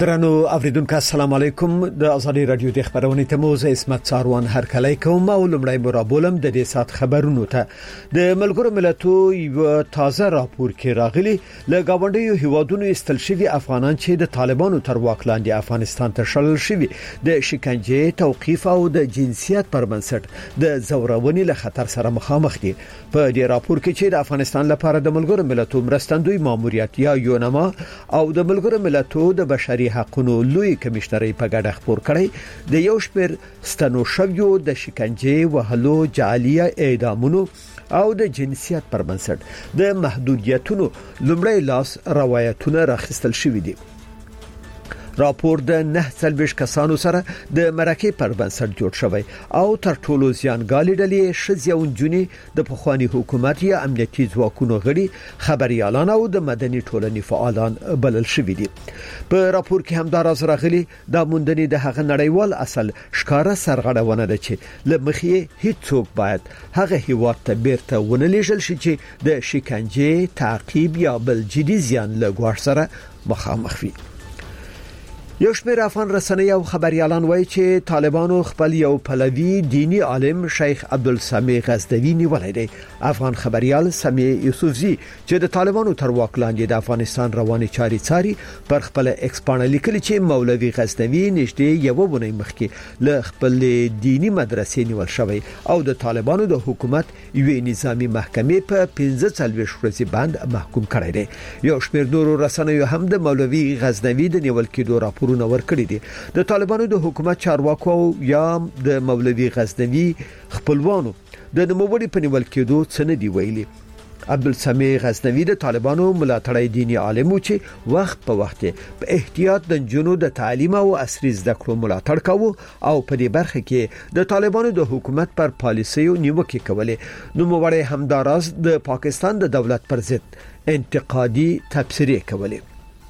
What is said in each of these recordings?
درنو اوریدونکو السلام علیکم د ازادي رادیو د خبرونې تموز اسمت ساروان هر کله کوم او لمړی مرابولم د دې سات خبرونو ته د ملګرو ملتو یو تازه راپور کې راغلي ل گاونډیو هیوادونو استل شوی افغانان چې د طالبانو تر واک لاندې افغانستان ته شړل شوی د شکنجه توقيف او د جنسیت پر بنسټ د زورونې له خطر سره مخامخ دي په دې راپور کې چې د افغانستان لپاره د ملګرو ملتو مرستندوی ماموریت یا یونما او د ملګرو ملتو د بشري حقوقو لوی کمشنري په ګډه خبر کړی د یو شپږ ستنو شویو د شکنجه وهلو جعلیه اعدامونو او د جنسیت پر بنسټ د محدودیتونو لومړی لاس روایتونه راخستل شوې دي راپور د 9 کسانو سره د مرکه پر بنسټ جوړ شوی او تر ټولو زیانګالي ډلې شزيون جونی د پخوانی حکومت یا امنیتي ځواکونو غړي خبريالان او د مدني ټولنې فعالان بلل شوی دي په راپور کې هم دا راز راغلي د موندنې د هغه نړیوال اصل ښکارا سرغړونه ده چې لمخې هیڅوک باید هغه هیواد ته بیرته ونلېږل شي چې د شکنجه تعقیب یا بل جدي زیان له ګواښ سره مخامخ وي یو شمېر افغان رسنۍ او خبريالان وایي چې طالبانو خپل یو پلوي دینی عالم شیخ عبدالسمیع غزنوی نیولای دی افغان خبريال سمیع یوسفزی چې د طالبانو تر واک لاندې د افغانستان رواني چاري څاري پر خپل ایکس باندې لیکلي چې مولوي غزنوی نږدې یو ونې مخکې له خپل دینی مدرسې نیول شوی او د طالبانو د حکومت یو نظامی محکمې په 15 ورځې باندې محکوم کړی دی یو شمېر نورو رسنیو هم د مولوي غزنوی د نیول کېدو راپور ور کړی دي د طالبانو د حکومت چارواکو یا د مولوي غزنوی خپلوانو د نوموړي په نیول کېدو څه نه دی ویلي عبدالسمیع غزنوی د طالبانو ملاتړی دینی عالم چې وخت په وخت په احتیاط د جنونو د تعلیم او عصري زده کړو ملاتړ کاوه او په دې برخه کې د طالبانو د حکومت پر پالیسیو نیوکه کوله نوموړي همداراز د پاکستان د دولت پر ضد انتقادي تبصرې کوله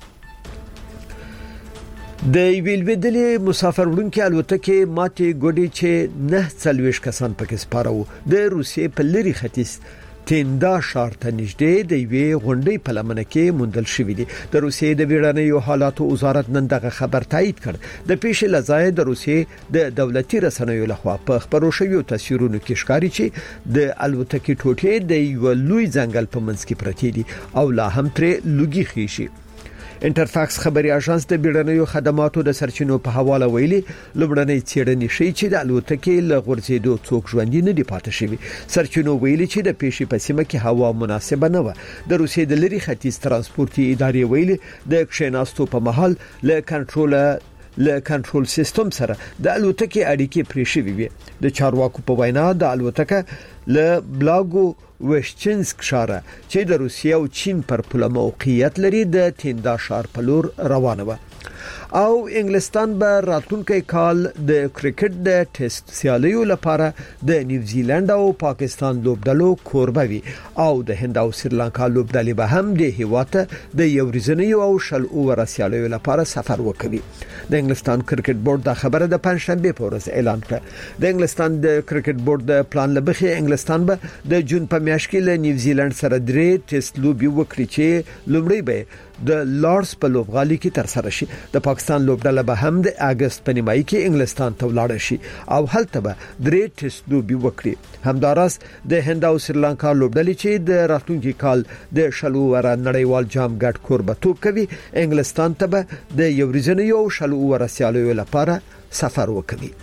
د ویلویدلې مسافر وړونکو الوتکې ماتې ګوډي چې 9 کسان پکې سپارو د روسیې په لری ختیځ تیندا شهر ته نږدې د یوې غونډې په لمنه کې موندل شوې دي د روسیې د بیړنیو حالاتو وزارت نن دغه خبر تایید کړ د پیښې لزای د روسیې د دولتي رسنیو لخوا په خبرو شویو تصویرونو کې ښکاري چې د الوتکې ټوټې د یو لوی ځنګل په منځ کې پرتې دي او لا هم ترې لوګي خېشي انټرفاکس خبري اژانس د بیړنیو خدماتو د سرچینو په حواله ویلي لومړنۍ څېړنې شي چې د الوتکې له غورځېدو څوک ژوندۍ نه دي پاتې شوي سرچینو ویلي چې د پیښې په سیمه کې هوا مناسبه نه و د روسیې د لری ختیځ ترانسپورتي ادارې ویلي د کښیناستو په محل له کنټرول سیستم سره د الوتکې اړیکې پرې شوې وي د چارواکو په وینا د الوتکه له بلاګو وشچنسک ښار چې د روسیې او چین پر پوله موقعیت لري د تیندا ښار په لور روانه و او انګلستان به راتلونکي کال د کرکټ د ټیسټ سیالیو لپاره د نیوزیلند او پاکستان لوبډلو کوربه وي او د هند او سریلانکا لوبډلې به هم د هیواته د یو ورځنیو او شل اوور سیالیو لپاره سفر وکړي د انګلستان کرکټ بورډ دا خبره د پنځشنبه په ورځ اعلان کړه د انګلستان د کرکټ بورډ د پلان لبخي انګلستان به د جون په میاشت کې له نیوزیلند سره درې ټیسټ لوبي وکړي چې لومړی به د لارډز په لوبغالي کې تر سره شي د پاکستان لوبډله به هم د اگست په نیمایي کې انګلستان ته ولاړ شي او هلته به درې ټیسټ لوبي وکړي همداراز د هند او سریلانکا لوبډلې چې د راتلونکي کال د شلو ور نړیوال جام ګډ کوربتوب کوي انګلستان ته به د یو ورځنیو شلو ور سیالیو لپاره سفر وکړي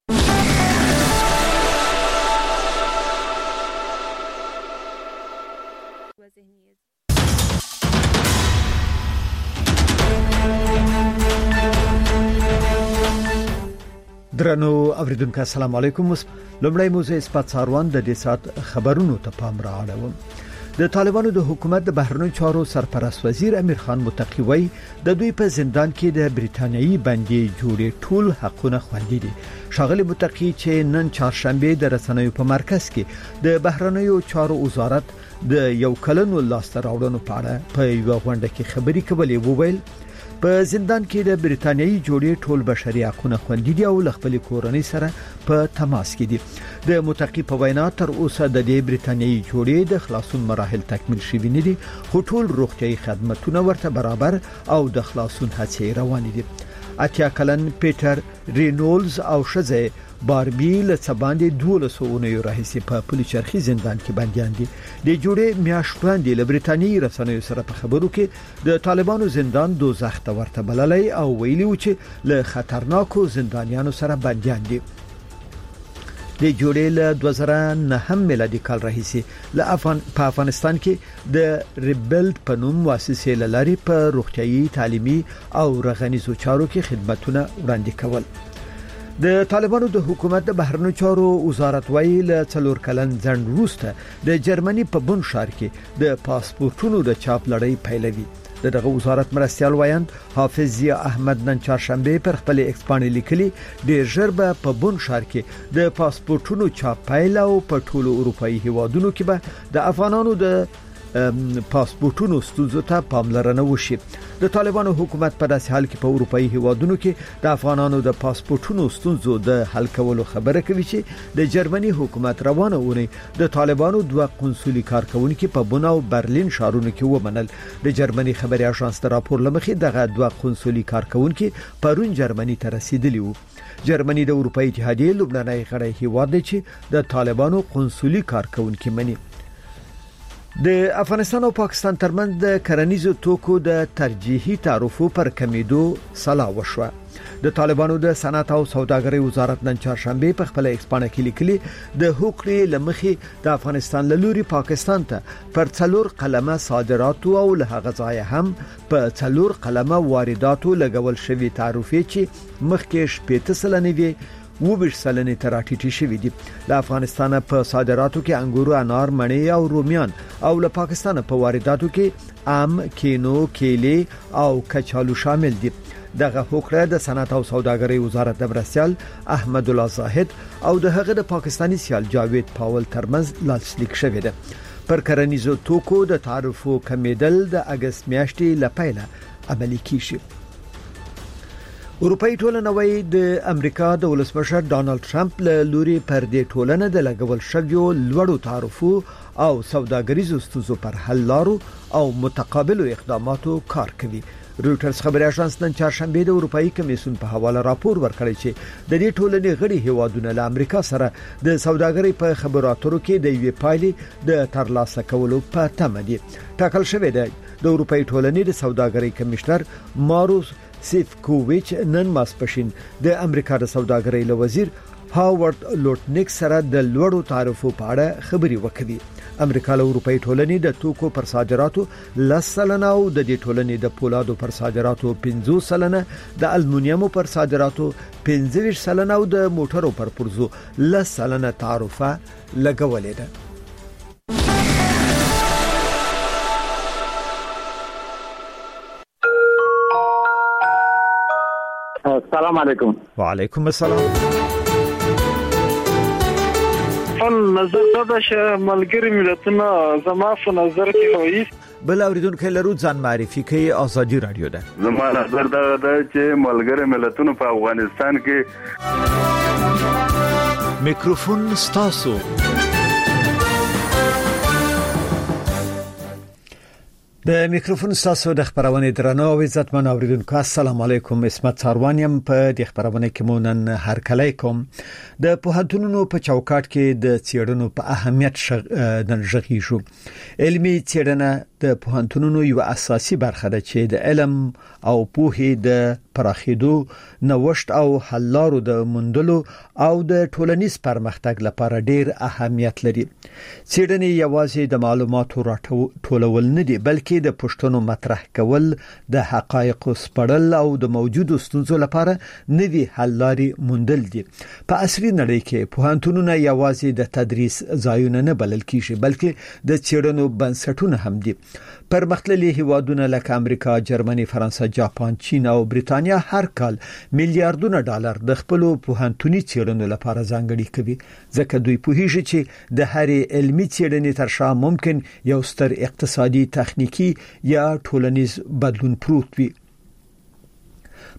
درنو اوریدونکو السلام علیکم لومړی موضوع اسپات ساروان د دې سات خبرونو ته پام راوړم د طالبانو د حکومت د بهرنیو چارو سرپرست وزیر امیر خان متقی وایي د دوی په زندان کې د بریټانیایی بندي جوړې ټول حقونه خوندي دي شاغلی متقی چې نن چهارشنبه د رسنیو په مرکز کې د بهرنیو چارو وزارت د یو کلنو لاسته راوړنو په اړه په یو غونډه کې خبري کولې وویل په زندان کې د بریتانیایي جوړې ټول بشري حقوقونه خوندي دي او خپل کورنۍ سره په تماس کې دي. د متقی په وینا تر اوسه د دې بریتانیایي جوړې د خلاصون مراحل تکمیل شوي نه دي، خو ټول روغتيایي خدماتونه ورته برابر او د خلاصون هڅې روانې دي. اتیا کلن پیټر رینولز او شزه باربي له څباندې 12 اونیو راهیسې په پولیچرخي زندان کې بنديان دي. د جوړې میاشت وړاندې له بریتانیایي رسنیو سره په خبرو کې د طالبانو زندان دوزخ ته ورته بللی او ویلي و چې له خطرناکو زندانیانو سره بنديان دي. د جوړې له 2009 میلادي کال راهیسې په افغانستان کې د ریبلډ په نوم مؤسسې لاري په روغتيایي تعلیمي او رغنیزو چارو کې خدماتونه وړاندې کول. د طالبانو د حکومت د بهرنیو چارو وزارت وایي له 4 کلن ځنډ وروسته د جرمني په بون ښار کې د پاسپورتونو د چاپ لړۍ پیلوي. دغه وزارت مرستيال وایند حافظ ضیا احمد نن چهارشنبه پر خپل ایکس باندې لیکلي ډیر ژر به په بون ښار کې د پاسپورتونو چاپ پیل او په ټولو اروپאי هیوادونو کې به د افغانانو د پاسپورتونو ستونزو ته پاملرنه وشي. د طالبانو حکومت په داسې حال کې په اروپאי هیوادونو کې د افغانانو د پاسپورتونو ستونزو د حل کولو خبره کوي چې د جرمني حکومت روانه ونی د طالبانو دوه قنصلي کارکونکو په بون او برلین ښارونو کې ومنل. د جرمني خبري اژانس د راپور لمخې دغه دوه قنصلي کارکونکو پرون جرمني ته رسیدلی وو. جرمني د اروپאי اتحادیې لبناني غړی هیواد دی چې د طالبانو قنصلي کارکونکو مني. د افغانستان او پاکستان ترمنځ د کرنیزو توکو د ترجیحي تعرفو پر کمیدو سلا وشوه. د طالبانو د صنعت او سوداګرۍ وزارت نن چهارشنبه په خپل ایکس باندې کې لیکلي د حقوقي لمخې د افغانستان لوري پاکستان ته پر 4 قلمه صادرات او له هغه ځای هم په 4 قلمه وارداتو لګول شوی تعرفې چې مخکې 15% وي وبش سلنه تراټیټی شوې دي. د افغانستان په صادراتو کې انګور، انار، مڼې او رومیان او له پاکستان په وارداتو کې ام، کینو، کیلې او کچالو شامل دي. دغه حقوقه د صنعت او سوداګرۍ وزارت د مرستيال احمد الله زاهد او د هغه د پاکستاني سیال جاوید پاول ترمنځ لاسلیک شوې ده. پر کرنیزو توکو د تعرفو کمیدل د اگست میاشتې لپاره عملي کیږي. اروپאי ټولنه وايي د امریکا د ولسمشر ډانلډ ټرمپ له لوري پر دې ټولنه د لګول شویو لوړو تعرفو او سوداګریزو ستونزو پر حل لارو او متقابلو اقداماتو کار کوي. رويټرز خبري اژانس نن چهارشنبه د اروپאי کمیسیون په حواله راپور ورکړی چې د دې ټولنې غړي هیوادونه له امریکا سره د سوداګرۍ په خبرو اترو کې د یوې پایلې د ترلاسه کولو په تمه دي. ټاکل شوی دی د اروپאי ټولنې د سوداګرۍ کمشنر ماروس سیفکوویچ نن ماسپښین د امریکا د سوداګرۍ له وزیر هاورد لوټنیک سره د لوړو تعرفو په اړه خبري وکړي. امریکا له اروپאי ټولنې د توکو پر صادراتو 10% او د دې ټولنې د پولادو پر صادراتو 15%، د المونیمو پر صادراتو 15% او د موټرو پر پرزو 10% تعرفه لګولې ده. السلام علیکم. وعلیکم السلام. نظر دا چې ملګری ملتونه زما په نظر کې وایي بل اوریدونکو لرو ځان معرفي کوي. ازادي رادیو ده. زما نظر دا چې ملګری ملتونه په افغانستان کې میکروفون ستاسو. د میکروفون ستاسو د خبرونه درنو او عزتمن اوریدونکو السلام علیکم. اسمت ساروانیم په د خبرونه کې مونن هر کله کوم. د پوهنتونونو په چوکاټ کې د څېړنو په اهمیت د ژغي شو. علمي څېړنه د پوهنتونونو یو اساسي برخه ده چې د علم او پوهې د پراخېدو، نوښت او حل لارو د موندلو او د ټولنیز پرمختګ لپاره ډېر اهمیت لري. څېړنې یوازې د معلوماتو راټولول نه دي، بلکې د پوښتنو مطرح کول، د حقایقو سپړل او د موجودو ستونزو لپاره نوي حل لارې موندل دي. په عصري نړۍ کې پوهنتونونه یوازې د تدریس ځایونه نه بلل کیږي، بلکې د څېړنو بنسټونه هم دي. پرمختللي هیوادونه لکه امریکا، جرمني، فرانسه، جاپان، چین او بریتانیا هر کال میلیارډونه ډالر د خپل پوهنتوني څېړنو لپاره ځانګړي کوي، ځکه دوی پوهیږي چې د هرې علمي څېړنې تر شا ممکن یو ستر اقتصادي، تخنیکی یا ټولنیز بدلون پروت وي.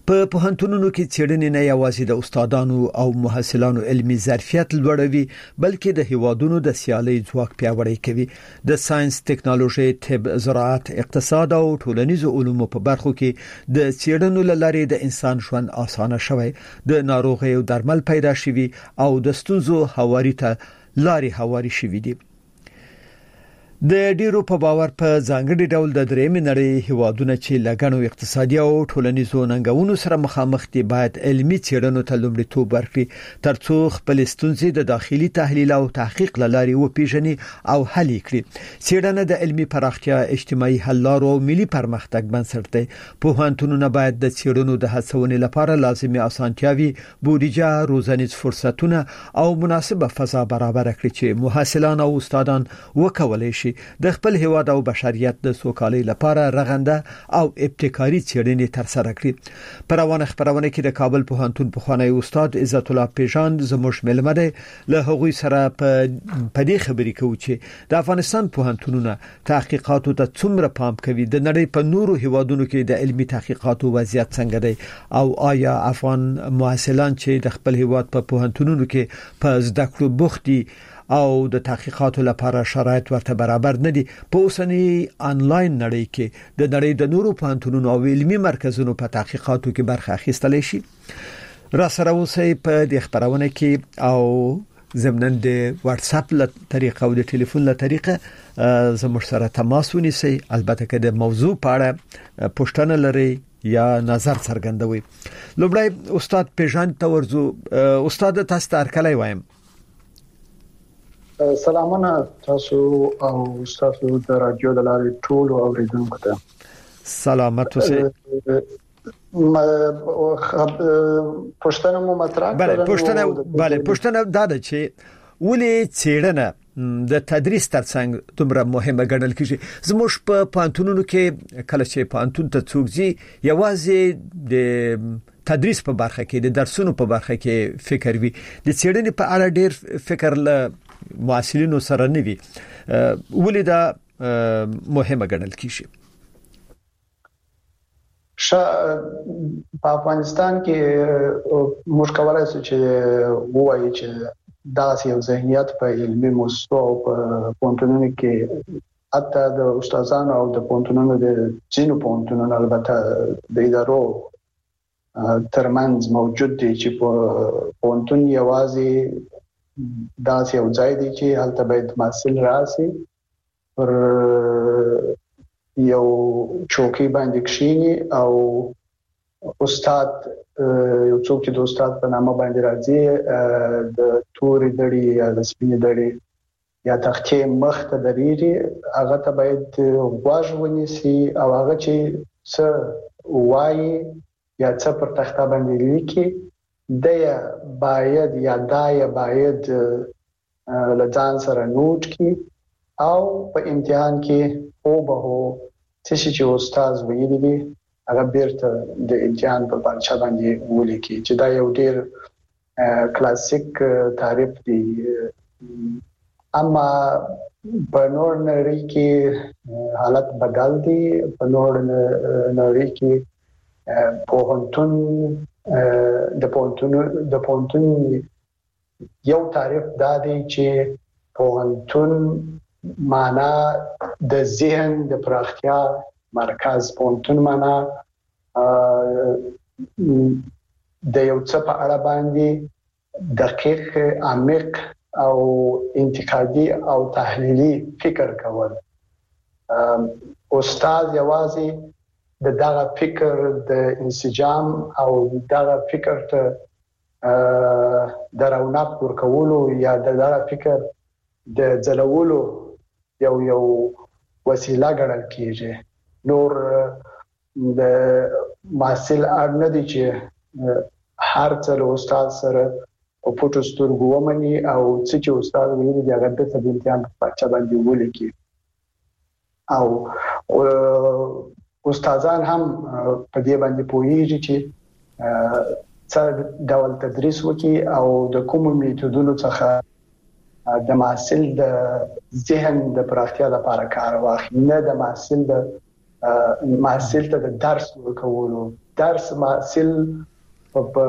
په پوهنتونونو کې څېړنې نه یوازې د استادانو او محصلانو علمي ظرفیت لوړوي بلکې د هیوادونو د سیالي ځواک پیاوړی کوي. د ساينس، ټکنالوژي، طب، زراعت، اقتصاد او ټولنیزو علومو په برخو کې د څېړنو لارې د انسان ژوند اسانه شوی، د ناروغیو درمل پیدا شوي او د ستونزو هواري ته لارې هواري شوي دي. د ډیرو په باور په ځانګړي ډول د درېمې نړۍ هیوادونه چې لګڼو اقتصادي او ټولنیزو ننګونو سره مخامخ دي باید علمي څېړنو ته لومړیتوب ورکړي ترڅو خپل ستونزې د داخلي تحلیل او تحقیق لارې وپیژني او حل کړي. څېړنه د علمي پراختیا، اجتماعي حل لارو او ملي پرمختګ بنسټ دی. پوهنتونونه باید د څېړنو د هڅونې لپاره لازمي اسانتیاوي، بودیجه، روزنیز فرصتونه او مناسبه فضا برابر کړي چې محصلان او استادان وکولای شي د خپل هیواد او بشریت د سوکالۍ لپاره رغنده او ابتکاري څېړنې ترسره کړي. پر روانه خبرونه کې د کابل پوهنتون پخوانی استاد عزت الله پیژان زموږ ملمه دی. له هغوی سره په دې خبرې کوو چې د افغانستان پوهنتونونه تحقیقاتو ته څومره پام کوي، د نړۍ په نورو هیوادونو کې د علمي تحقیقاتو وضعیت څنګه دی او آیا افغان محصلان چې د خپل هیواد په پوهنتونونو کې په زده کړو بوخت دي او د تحقیقاتو لپاره شرایط ورته برابر نه دي، په اوسنی انلاین نړۍ کې د نړۍ د نورو پوهنتونونو او علمي مرکزونو په تحقیقاتو کې برخه اخیستلی شي. را سره اوسئ په دې خبرونه کې او ضمن د واتس اپ له طریقه او د ټلیفون له طریقه زموږ سره تماس ونیسئ. البته که د موضوع په اړه پوښتنه لرئ یا نظر څرګندوي. لومړی استاد پیژان ته ورځو. استاد تاسو ته هرکلی وایم. سلامونه تاسو او تاسو د رادیو د لارې ټول اوریدونکو ته. سلامت اوسئ. پښتنه مو مطرح بله پښتنه دا ده چې ولې څېړنه د تدریس ترڅنګ دومره مهمه ګڼل کیږي. زموږ په پوهنتونونو کې کله چې پوهنتون ته څوک ځي یوازې د تدریس په برخه کې، د درسونو په برخه کې فکر وي، د څېړنې په اړه ډېر فکر له محصلینو سره نه وي. ولې دا مهمه ګڼل کیږي؟ په افغانستان کې موږ کولای شو چې ووایو چې دا یو ذهنیت په علمي مستوى او په پوهنتونونو کې حتی د استادانو او د پوهنتونونو د ځینو پوهنتونونو البته د ادارو ترمنځ موجود دي چې په پوهنتون یوازې دا یو ځای دی چې هلته باید محصل راسي، پر یو چوکۍ باندې کښیني او استاد یو څوک چې د استاد په نامه باندې راځي د تورې دړې یا د سپینې دړې یا تختې مخ ته درېږي، هغه ته باید غوږ ونیسي او هغه چې څه وایي یا څه پر تخته باندې لیکي دیا باید یا دایا باید لځان سره نوٹ کی او په امتحان کې او به څه چې استاد ویلي دي هغه بیرته د امتحان په پارچه باندې ولیکي، چې دا یو ډیر کلاسیک تعریف دی. اما په نور نړۍ کې حالت بدل دی. په نور نړۍ کې پوهنتون د پوهنتون یو تعریف دا دی چې پوهنتون معنا د ذهن د پراختیا مرکز. پوهنتون معنا د یو څه په اړه باندې دقیق، عمیق او انتقادي او تحلیلي فکر کول. استاد یوازې د دغه فکر د انسجام او دغه فکر ته د رونق ورکولو یا دغه فکر د ځلولو یو وسیله ګڼل کیږي. نور د محصل اړ نه دي چې هر څه له استاد سره په پټو سترګو ومني او څه چې استاد ویلي دي هغه د امتحان په پارچه باندې ولیکي. او استادان هم په دې باندې پوهیږي چې څه ډول تدریس وکړي او د کومو میتودونو څخه د محصل د ذهن د پراختیا لپاره کار واخلي، نه د محصل ته د درس ورکولو، درس محصل په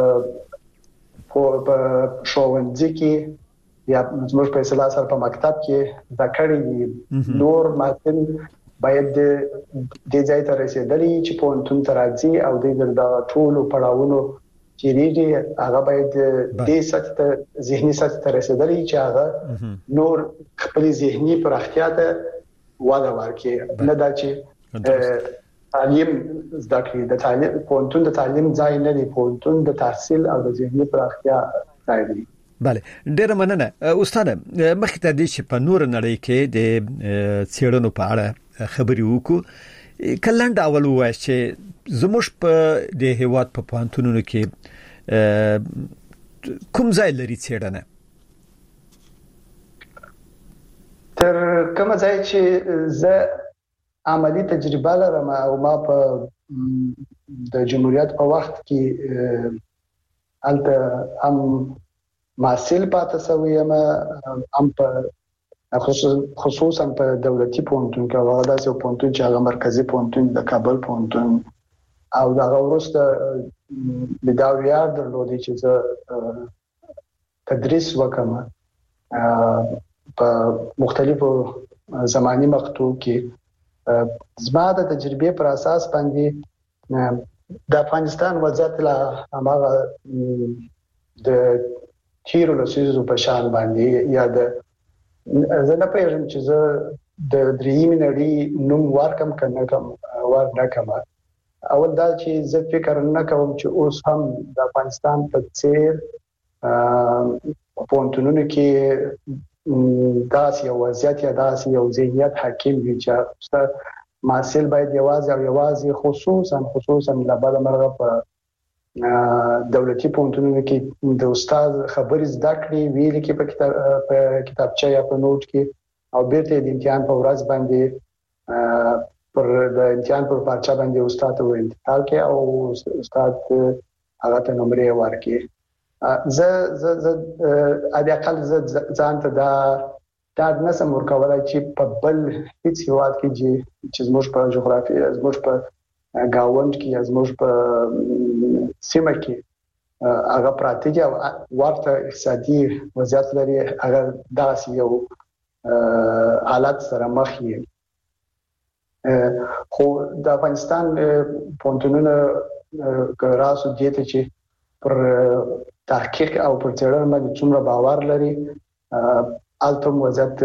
ښوونځي کې یا زموږ په اصطلاح سره په مکتب کې دا کړي نور محصل باید د ځای ته رسیدلی چې په انتون ترازی او د ټولو پړاوونو چې ریږي هغه باید د سطح ته ذهني سطح ته رسیدلی چې هغه نور خپل ذهني پراختیا ته وده ورکړي نه دا چې تعلیم زده کړي د تعلیم په انتون د تعلیم ځای نه دی په انتون د تحصیل او د ذهني پراختیا ځای دی. بله ډیره مننه استاد. مخکې ته دې چې په نور نړۍ کې د څېړنو په اړه خبري وکړو کلند اول وایي چې زموږ په د هیواد په پوهنتونونو کې کوم ځای لري څېړنه تر کوم ځای چې زه عملی تجربه لرم او ما په د جمهوریت په وخت کې البته هم محصل پاتې شوم هم په خصوصا په دولتي پوهنتون کې هغه داسې پوهنتون چې هغه مرکزی پوهنتون د کابل پوهنتون او دا وروسته د دا ویار درلودي چې زه تدریس وکم په مختلفو زماني مقطوع کې زما د تجربې پر اساس باندې د افغانستان وضعیت لا هغه د تیرو لسیزو په شان باندې یا د زه نه پېژنم چې زه د درېیمې نړۍ نوم ورکم کنه کوم ور نه کوم. اول دا چې زه فکر نه کوم چې اوس هم د افغانستان په څیر پوهنتونونو کې داسې یو وضعیت یا داسې یو ذهنیت حاکم وي چې محصل باید یوازې خصوصا لباده مرغه په دولتي پوهنتونونو کې د استاد خبرې زده کړې ویل کې په کتابچه یا په نوٹ کې او بیرته د امتحان په ورځ باندې پر د امتحان پر پارچه باندې استاد ته انتقال کې او استاد هغه ته نمرې ورکړي. زه ا دې اقل ځان ته دا نسم ورکولای چې په بل هیڅ هیواد کې چې زموږ په جغرافیه زموږ په گاوند کې زموږ په سیمه کې هغه پراتګي او ورته اقتصادي وضعیت لري هغه داسې یو حالت سره مخ یې. خو د افغانستان پوهنتونونه راسو دي چې پر تحقیق او پر څېړنه باندې څومره باور لري التم وضعیت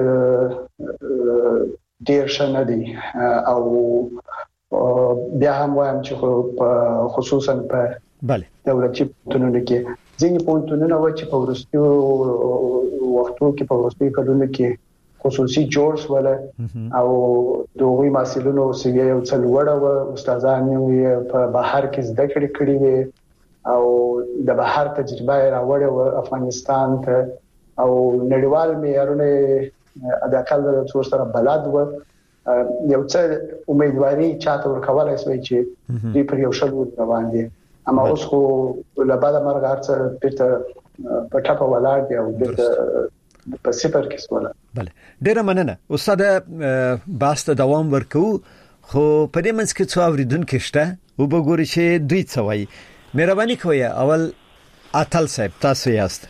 ډیر ښه نه دی او بیا هم وایم چې خصوصا په دولتي پوهنتونونو کې ځینې پوهنتونونه و چې په وروستیو وختو کې په وروستیو کلونو کې خصوصي جوړ شول او د هغوی محصلینو سویه یو څه لوړه وه استادان یې په بهر کې زده کړې کړې وې او د بهر تجربه یې راوړې وه افغانستان ته او نړیوال معیارونه د اقل د څو سره بلد وه یو څه امیدواري چاته ورکولای شوی چې دوی پر یو ښه لور روان دي اما اوس خو له بعده مرګ هر څه بیرته په ټاپه ولاړ دي او بیرته په صفر کې سواله. بله ډیره مننه استاد. باسته دوام ورکو خو په دې منځ کې څو اوریدونکو شته او وګورئ چې دوی څه وایي. مهرباني کوئ اول اتل صاحب تاسو یاست.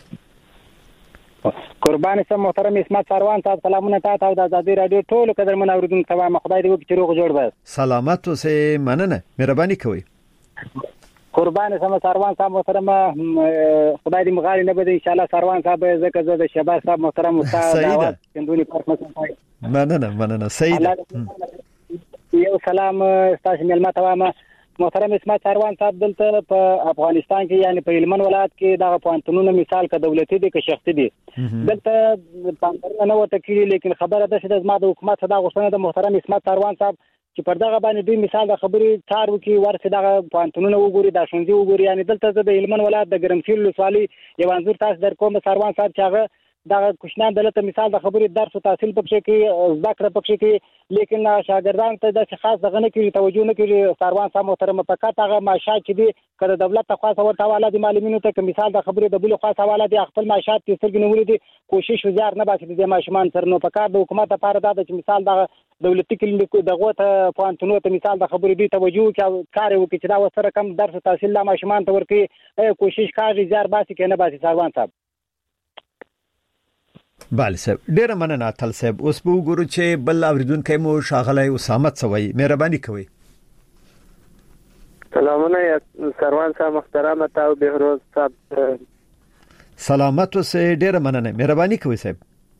قربان سم محترم اسمت سروان صاحب سلامونه تاسو او د ازادي رادیو ټول قدرمن اوریدونکو ته وایم خدای دې وکړي چې روغ جوړ وي. سلامت اوسئ. مننه مهرباني کوئ. قربان سم سروان صاحب محترم خدای دې مغالي نه بده ان شاء الله. سروان صاحب زکه زه د شهباز صاحب محترم استاد دعوت کندونی پرمخ مننه سعید. یو سلام استاد ملما تمام محترم اسمت سروان صاحب دلته په افغانستان کې یعنی په هلمند ولایت کې دا پوهنتونونه مثال ک دولتي دي ک شخصي دي دلته پامپرنه نه وته کړي لیکن خبره ده چې د حکومت صدا غوښتنه د محترم اسمت سروان صاحب چې پر دغه باندې دوی مثال د خبرې کار وکي ورته دغه پوهنتونونه وګوري د شونځي وګوري یعنی دلته د هلمند ولایت د ګرمسیر ولسوالۍ یو انځور تاسو در کوم سروان صاحب چې هغه دا کوشنان دلته مثال د خبرې درس او تحصیل پکې کې ذکر پکې کې لیکن شاګردان ته د خاص دغه نه کوي توجه نه کوي سروان صاحب محترم فقط هغه معاشات چې دي کله دولت ته خاص ورته حواله دي معلمینو ته مثال د خبرې د بل خاص حواله دي خپل معاشات چې سرګ نیولې دي کوشش وزار نه باسي د ماشومان سره نو فقط د حکومت لپاره دا چې مثال د دولتي کلینیکو دغه ته پوانتونو ته مثال د خبرې دی توجه کوي کار وکړي چې دا وسره کم درس تحصیل لا ماشومان ته ورکړي کوشش کوي زیار باسي کنه باسي سروان صاحب بله صاحب ډیره مننه تل صاحب اوس به وګورو چې بل اوریدونکو مو شاغلی اسامه سوي مهرباني کوي سلامونه سروان صاحب محترم تاسو بهروز صاحب سلامت اوسه ډیره مننه مهرباني کوي صاحب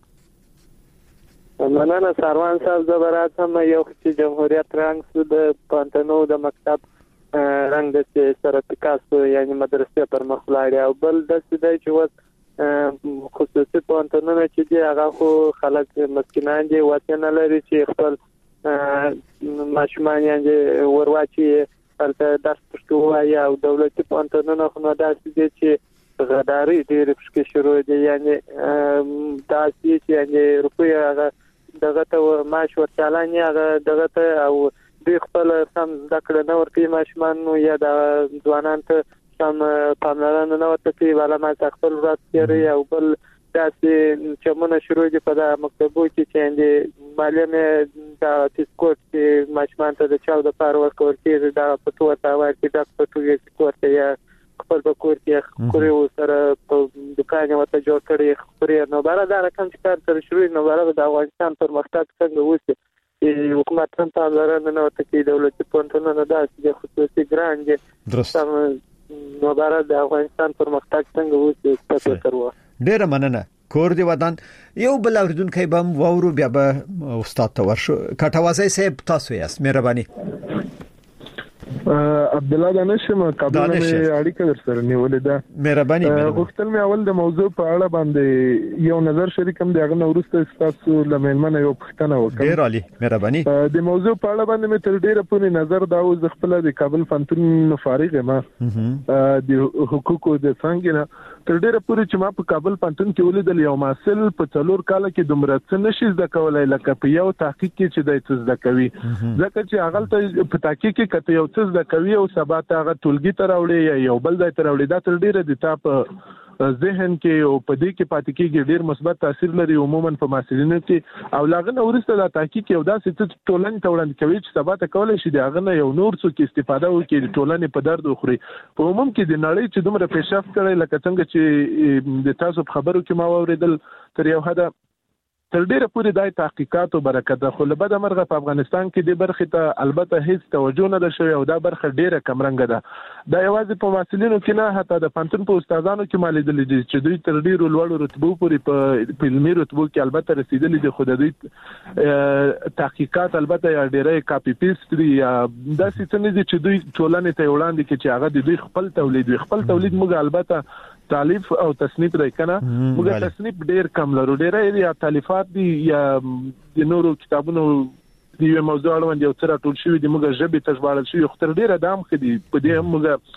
مننه سروان صاحب زبرات هم یو چې جمهوریت رنګ د پانتنو د مکتب رنګ د سرتکاسو یعنی مدرسې پر مخلاړي او بل د سده چې وس خصوصي پانتنونه چې دی هغه خو خلک مسکینان دي وطن لري چې خپل ماشومان یې ورواچي ترته درس پښتو وايي او دولتي پانتنونه خو نه داسې دي چې غداري ډېر پښکې شروع دي یعنی تاسو چې یعنی روپیا هغه دغه ته معاش ورچالان هغه دغه ته او د خپل سم ذکر نه ورته ماشومان نو یا د ځوانان ته سم پاملرنه نه ورته کوي ولا ما خپل ورځ کوي او بل داسې چې مونږ شروع دي په د مکتبو کې چې معلم د تسکوت چې ماشومان ته د چاو د پاره ورکول کېږي دا په توګه تا ورته د پټوګي کوته یا خپل بکور کې خوري سره په دکان وته جوړ کړي خوري نو بار دا رقم چې کار تر شروع نو بار د افغانستان پر مختلف څنګه وځي چې حکومت هم پاملرنه نه ورته کوي دولتي پونتونه نه داسې خصوصي ګران دي درست نو بار د افغانستان پر مختلف څنګه وځي تاسو کړو ډیره مننه کور دی ودان یو بل اوریدونکو بم وورو بیا به استاد ته ورشو کټوازی صاحب تاسو یاست مهرباني عبد الله دانشم کابل مې اړیکه در سره نیولې ده مهرباني غوښتل مې اول د موضوع په اړه باندې یو نظر شریکم دی هغه نورسته تاسو لمنمنه یو پښتنه وکړم ډیر عالی مهرباني د موضوع په اړه باندې مې تر ډیره پورې نظر دا و خپل د کابل فنتون فارغ ما د حقوقو د څنګه تر ډیره پورې چې ما په کابل فنتون کې ولیدل یو محصل په 4 کال کې دومره څه نشي زده کولای لکه په یو تحقیق کې چې د څه زده کوي ځکه چې هغه ته په تحقیق کې کته یو څه زده کوي او سبا ته هغه ټولګي ته راوړي یا یو بل ځای ته راوړي دا تر ډیره د تاسو ذهن کې او په دې کې پاتې کېږي ډیر مثبت تاثیر لري عموما په محصلینو کې او لاغه ورسته د تحقیق یو داسې څه ټولنې ته وړاندې کوي چې سبا ته کولای شي دغه نه یو نور څه کې استفاده وکړي ټولنې په درد وخوري په عموم کې د نړۍ چې دومره پیشرفت کړي لکه څنګه چې د تاسو خبرو کې ما اوریدل تر یو حد تر ډیره پورې د تحقیقاتو برکت ده خو له بده مرغه په افغانستان کې د برخې ته البته هیڅ توجه نه ده شوی او دا برخه ډیره کمرنګه ده دا یوازې په محصلینو کې نه حتی د پانتون په استادانو کې مالیدل دي چې دوی تر ډیرو لوړو رتبو پورې په علمي رتبو کې البته رسیدلي دي خو د دوی تحقیقات البته یا ډیره کاپی پیست دي یا داسې څه نه دي چې دوی ټولنې ته وړاندې کې چې هغه د دوی خپل تولید موږ البته تالیف او تصنیف دی کنه موږ تصنیف ډیر کم لرو ډیر یا تالیفات دي یا د نورو کتابونو د یو موضوع اړوند یو څه ټول شوی دی موږ ژبه تشباړل شوی خو تر ډیر دام خدي په دې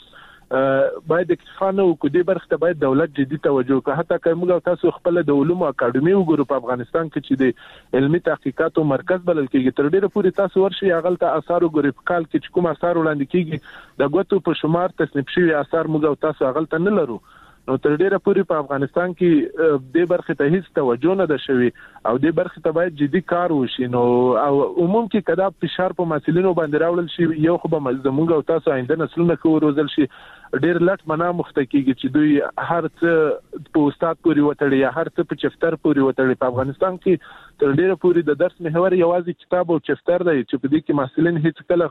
موږ باید اکتفا نه وکړو د برخه ته باید دولت جدي توجه وکړي حتی که موږ تاسو خپل د علومو اکاډمي وګورو په افغانستان کې چې د علمي تحقیقاتو مرکز بلل کېږي تر ډیره پورې تاسو ورشي هغه ته آثار وګورئ په کال کې چې کوم آثار وړاندې کېږي د غوتو په شمار تصنیف شوی آثار موږ تاسو هغه ته نه لرو نو تر ډیره پورې په افغانستان کې د برخه ته هیڅ توجه نه ده شوی او د برخه ته باید جدي کار وشي نو او عموم کې کدا فشار په مسلینو باندې راوړل شي یو خو به زمونږ او تاسو آینده نسلونه کو روزل شي ډیر لټ منا مختکیږي چې دوی هر څه په استاد پورې وتړي یا هر څه په چفتر پورې وتړي په افغانستان کې تر ډیره پورې د درس محور یوازې کتاب او چفتر دی چې په دې کې مسلین هیڅ کله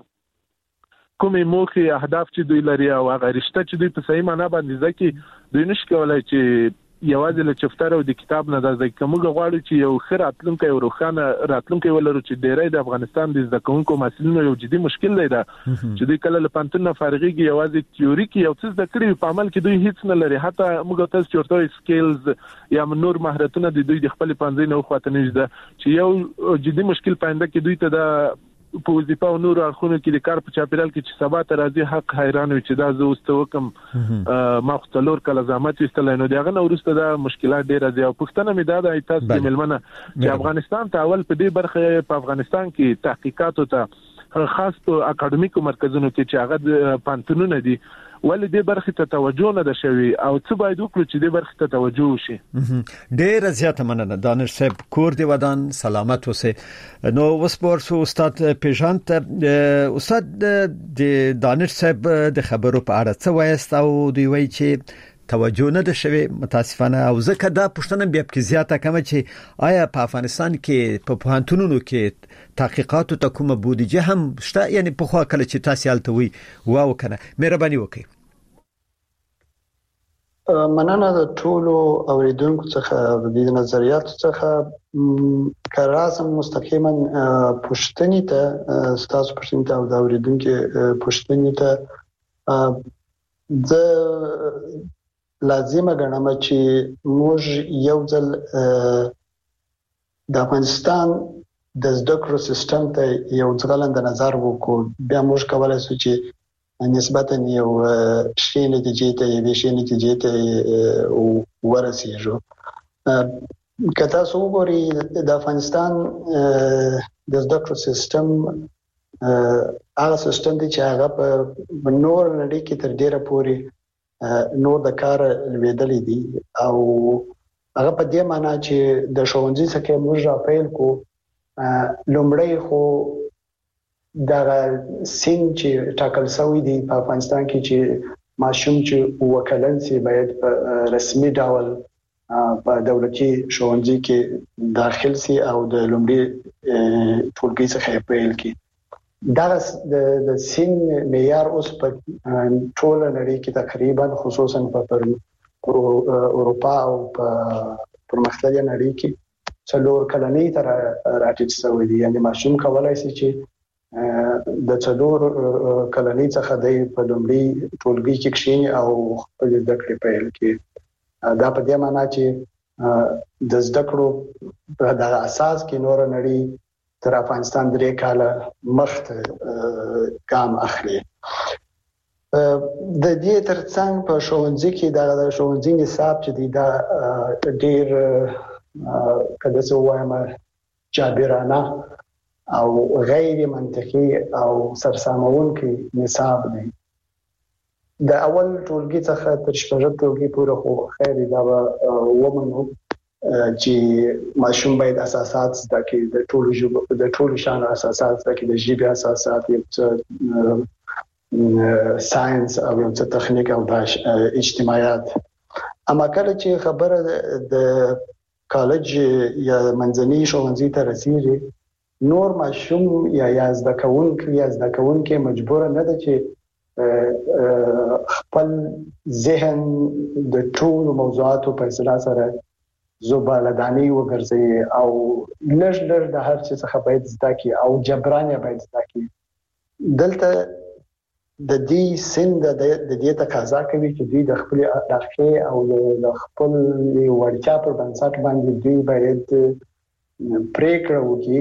کومې موخې اهداف چې دوی لري او هغه رشته چې دوی په صحیح معنا باندې ځکه دوی نشي کولای چې یوازې له چفتر او د کتاب نه د کومه غواړي چې یو خیر راتلونکي او روښانه راتلونکي ولرو چې ډیری د افغانستان د زده کوونکو مسلینو یو جدي مشکل دی دا چې دوی کله له پانتون فارغيږي یوازې تیوري کې یو څه ذکر په عمل کې دوی هیڅ نه لري حتی موږ تاسو چورته سکیلز یا نور مهارتونه د دوی د خپل پنځه نه خواته نه ده چې یو جدي مشکل پاینده کې دوی ته د په وظیفه او نور اړخونو کې د کار په چاپیرال کې چې سبا ته راځي حق حیران وي چې دا زه اوس ته وکم ما خو څلور کله زحمت وستلای نو دغه وروسته دا مشکلات ډیر دي او پښتنه مې دا د تاسو د ملمنه چې افغانستان ته اول په دې برخه په افغانستان کې تحقیقات ته خاص په اکاډمیکو مرکزونو کې چې هغه پانتونونه دي ولې دې برخه ته توجه نه ده شوی او څه باید وکړو چې دې برخه ته توجه وشي ډیر زیاته مننه دانش صاحب کور دی ودان سلامت اوسه نو وسپورسو استاد پیژانت استاد د دانش صاحب د خبرو په اړه څه وایست او دوی وایي چې توجه نه ده شوی متاسفانه او ځکه دا پښتنه بیا په زیاته کوم چې آیا په افغانستان کې په پوهنتونونو کې تحقیقات ته کومه بودیجه هم شته یعنی په خوا کله چې تاسو حالت وي واو کنه مهرباني وکړئ مننه د ټولو اوریدونکو څخه د نظریات څخه کاراسم مستقیما پښتني ته تاسو پښتني ته او د اوریدونکو پښتني ته د لازمه ګڼم چې موږ یو ځل د افغانستان د زده کړو سیستم ته یو ځلند نظر وکړو بیا موږ کولای شو چې نسبتا یو شی نتیجې ته ورسېږو که تاسو وګورئ د افغانستان د زده کړو سیستم هغه سیستم دی چې هغه په نور نړۍ کې تر ډیره پورې نور د کار لویدلې دي او هغه په دې معنی چې د ښوونځي څخه موږ راپیل کو لومړی خو دا سین چې ټاکل شوی دی په افغانستان کې چې ماشوم چې وکلن سي باید په رسمي ډول په دولتي ښوونځي کې داخل سي او د لومړي ټولګي څخه پیل کی دا د سین معیار اوس په ټول نړۍ کې تقریبا خصوصا په اروپا او په پرمختللې نړۍ کې څلور کلنۍ تر راټیټ شوی دی یعنی ماشوم کولای شي چې د څلور کلنۍ څخه د په لومړي ټولګي کې کښیني او خپل زده کړې پیل کړي دا په دې معنی چې د زده کړو په د اساس کې نور نړۍ تر افغانستان 3 کاله مخته ګام اخلي د دې ترڅنګ په ښوونځي کې د ښوونځي نصاب چې دی دا ډیر کله څه وایم جابرانه او غیر منطقي او سرسامونکي نصاب دی د اول ټولګي څخه تر شپږم ټولګي پورې خو خیر دا ومنو چې ماشوم باید اساسات زده کړي د ټولو شان اساسات زده کړي د ژبې اساسات یو ساينس او یو تخنیک او اجتماعیات اما کله چې خبره د کالج یا منځني ښوونځي ته رسیږي نور ماشوم یا زده کوونکي مجبور نه ده چې خپل ذهن د ټولو موضوعاتو په اصطلاح سره زبالدانی وګرځي او لږ د هر څه څخه باید زده کی او جبران باید زده کی دلته د دې سند د دې تقاضا کوي چې دوی د خپل علاقه او د خپل ورچا پر بنسټ باندې دوی باید پریکړه وکړي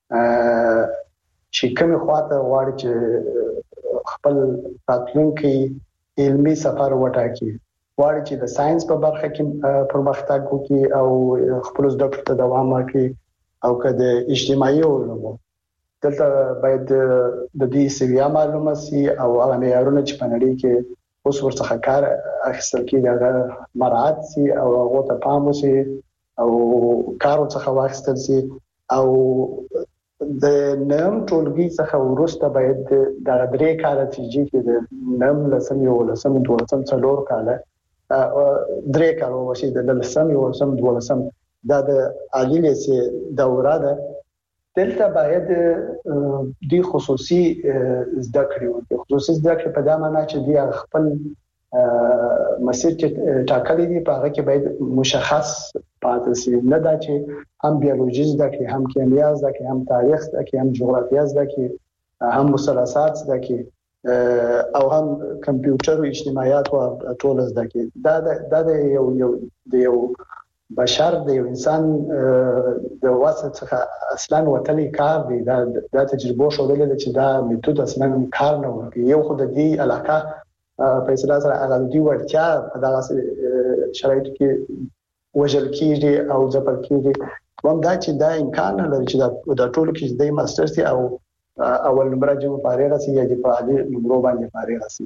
چې کوم خواته غواړي چې خپل راتلونکي علمي سفر وټاکي غواړي چې د ساينس په برخه کې پرمختګ وکړي او خپل زده کړو ته دوام ورکړي او که د اجتماعي علومو دلته باید د دې سویا معلومه سي او هغه معیارونه چې په نړۍ کې اوس ورڅخه کار اخیستل کېږي هغه مراعات سي او هغه ته پام وشي او کار څخه واخیستل سي او د نیم ټولګي څخه ورسته باید د 3 کال نتیجې کې د نیم لسم یو لسم دولسم څلور کاله 3 کال وشي د لسم یو لسم دولسم دا د عالی لیسې دوره ده دلته باید د خصوصي زده کړې خصوصي زده کړې په دا معنی چې د خپل مسیر چې ټاکلي دي په هغه کې باید مشخص پاتې شي نه دا چې هم بیولوژي زده کړي هم کیمیا زده کړي هم تاریخ زده کړي هم جغرافیا زده کړي هم مثلثات زده کړي او هم کمپیوټر او اجتماعیات او ټول زده کړي دا د یو بشر د یو انسان د واسطه څخه اصلا وتلی کار دی دا تجربه شوه چې دا میتود اصلا کار نه ورکوي. یو خو د دې علاقه په اصطلاح سره هغه دی ورتیا په دغه شرایطو کې وژل کیږي او ځپل کیږي. هم دا چې دا امکان لري چې دا ټول کې د ماسترز دی او اول نمبر جمع فارغ سي یا د فعالي نمبر باندې فارغ سي.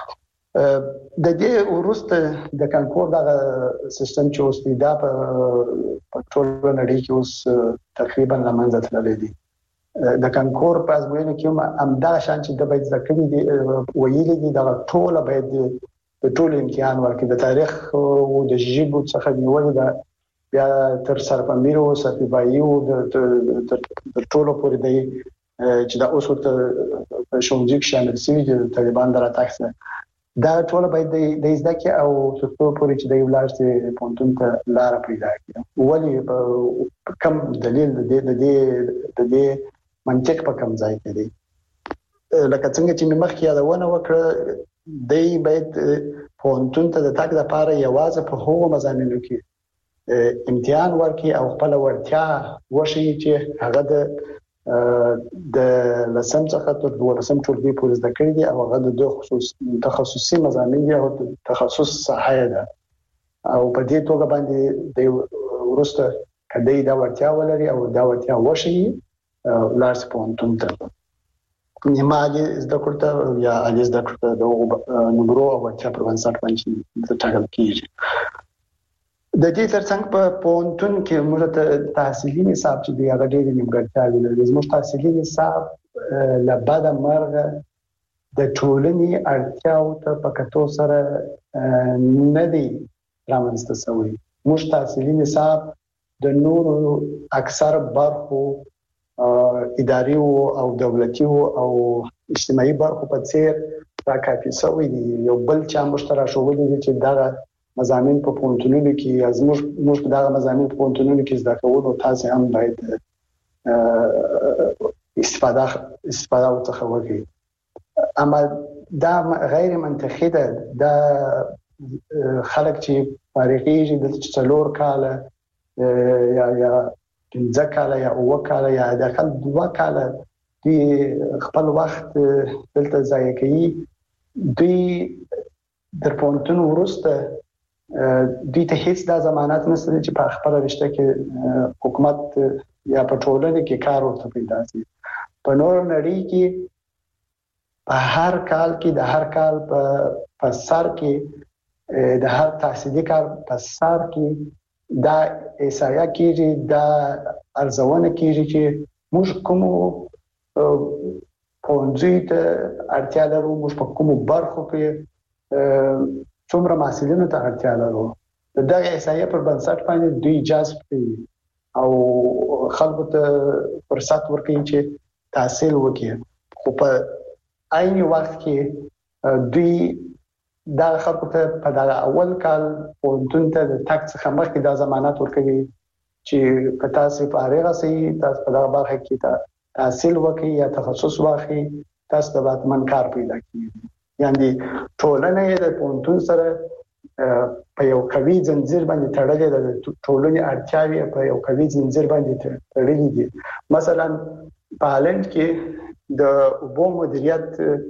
د دې ورسته د کانکور دغه سیستم چې اوس دی دا په ټول نړۍ کې اوس تقریبا لمنځه تللی دی. د کانکور په ازموینه کې هم دا شان چې د باید ذکر دي ویلي دي دا ټول باید د ټول امتحان ورکړي د تاریخ او د ژبو څخه نیول دا بیا تر سرپمیرو سرپایو د ټولو پورې دی چې دا اوس په شونځیک شامل شوی د طالبان دراتښت دا ټول باید د ځکه او څو پورې چې د ولر سي پونتون ته لار پیدا کړي. ولی کم دلیل د دې منطق په کم ځای کې دی. لکه څنګه چې مخکې یادونه وکړه دی باید پونتون ته د تاګ لپاره یوازې په هغو مضامینو کې امتحان ورکړي او خپل ورتیا وشي چې هغه د لسم څخه تر 12 ټولګي پورې زده کړی دي او هغه د تخصصي مضامین دي او تخصص ساحه ده او په دې توګه باندې د ورسته کدی دا ورتیا ولري او دا ورتیا وشي لارس پونتون ته نیمه زده کړه یا الیز زده کړه د نمبرو او ورتیا پر بنسټ باندې د ټاکل کیږي. د دې ترڅنګ په پونتون کې موږ ته تحصیلي نصاب چې دی هغه ډېر نیمګړتیاوې لري. زموږ تحصیلي نصاب له بعد مرغه د ټولنې اړتیاو ته په کتو سره نه دی رامنځته شوی. موږ تحصیلي نصاب د نورو اکثر برخو اداري او دولتي او اجتماعي برخو په څیر راکافي شوی دی. یو بل چا مشترک شوی دی چې دا مضامین په پونتونونو کې از موږ دغه مضامین په پونتونونو کې زده کوو او تاسو هم باید استفاده څخه وکړئ. اما دا غیر منطقي ده. دا خلک چې فارغېږي د 4 کاله یا 5 کاله یا 9 کاله یا د خپل 2 کاله دی خپل وخت دلته ضایع کوي. دوی در پونتون ورسته دوی ته هیڅ د ضمانت نشته چې په خپل رشته کې حکومت یا په ټولنه کې کار ورته پیدا شي. په نور نړۍ کې په هر کال کې د هر کال په سر کې د هر تحصیلي کار په سر کې دا احصایه کیږي دا ارزونه کیږي چې موږ کوم پونځي ته اړتیا لرو موږ په کوم برخو کې څومره محصلینو ته اړتیا لرو. دغه احصایه پر بنسټ باندې دوی جذب کوي او خلکو ته فرصت ورکوي چې تحصیل وکړي. خو په عین وخت کې دوی دا خلکو ته په دغه اول کال پونتون ته د تک څخه مخکې دا ضمانت ورکوي چې که تاسو فارغ سئ تاسو په دغه برخه کې تحصیل وکړئ یا تخصص واخلئ تاسو د باتمن کار پیدا کړئ. یعنی ټولنه د پونتون سره په یو قوي زنجیر باندې تړلې ده. ټولنې اړتیاوې په یو قوي زنجیر باندې تړلې دي. مثلا په هالند کې د اوبو مدیریت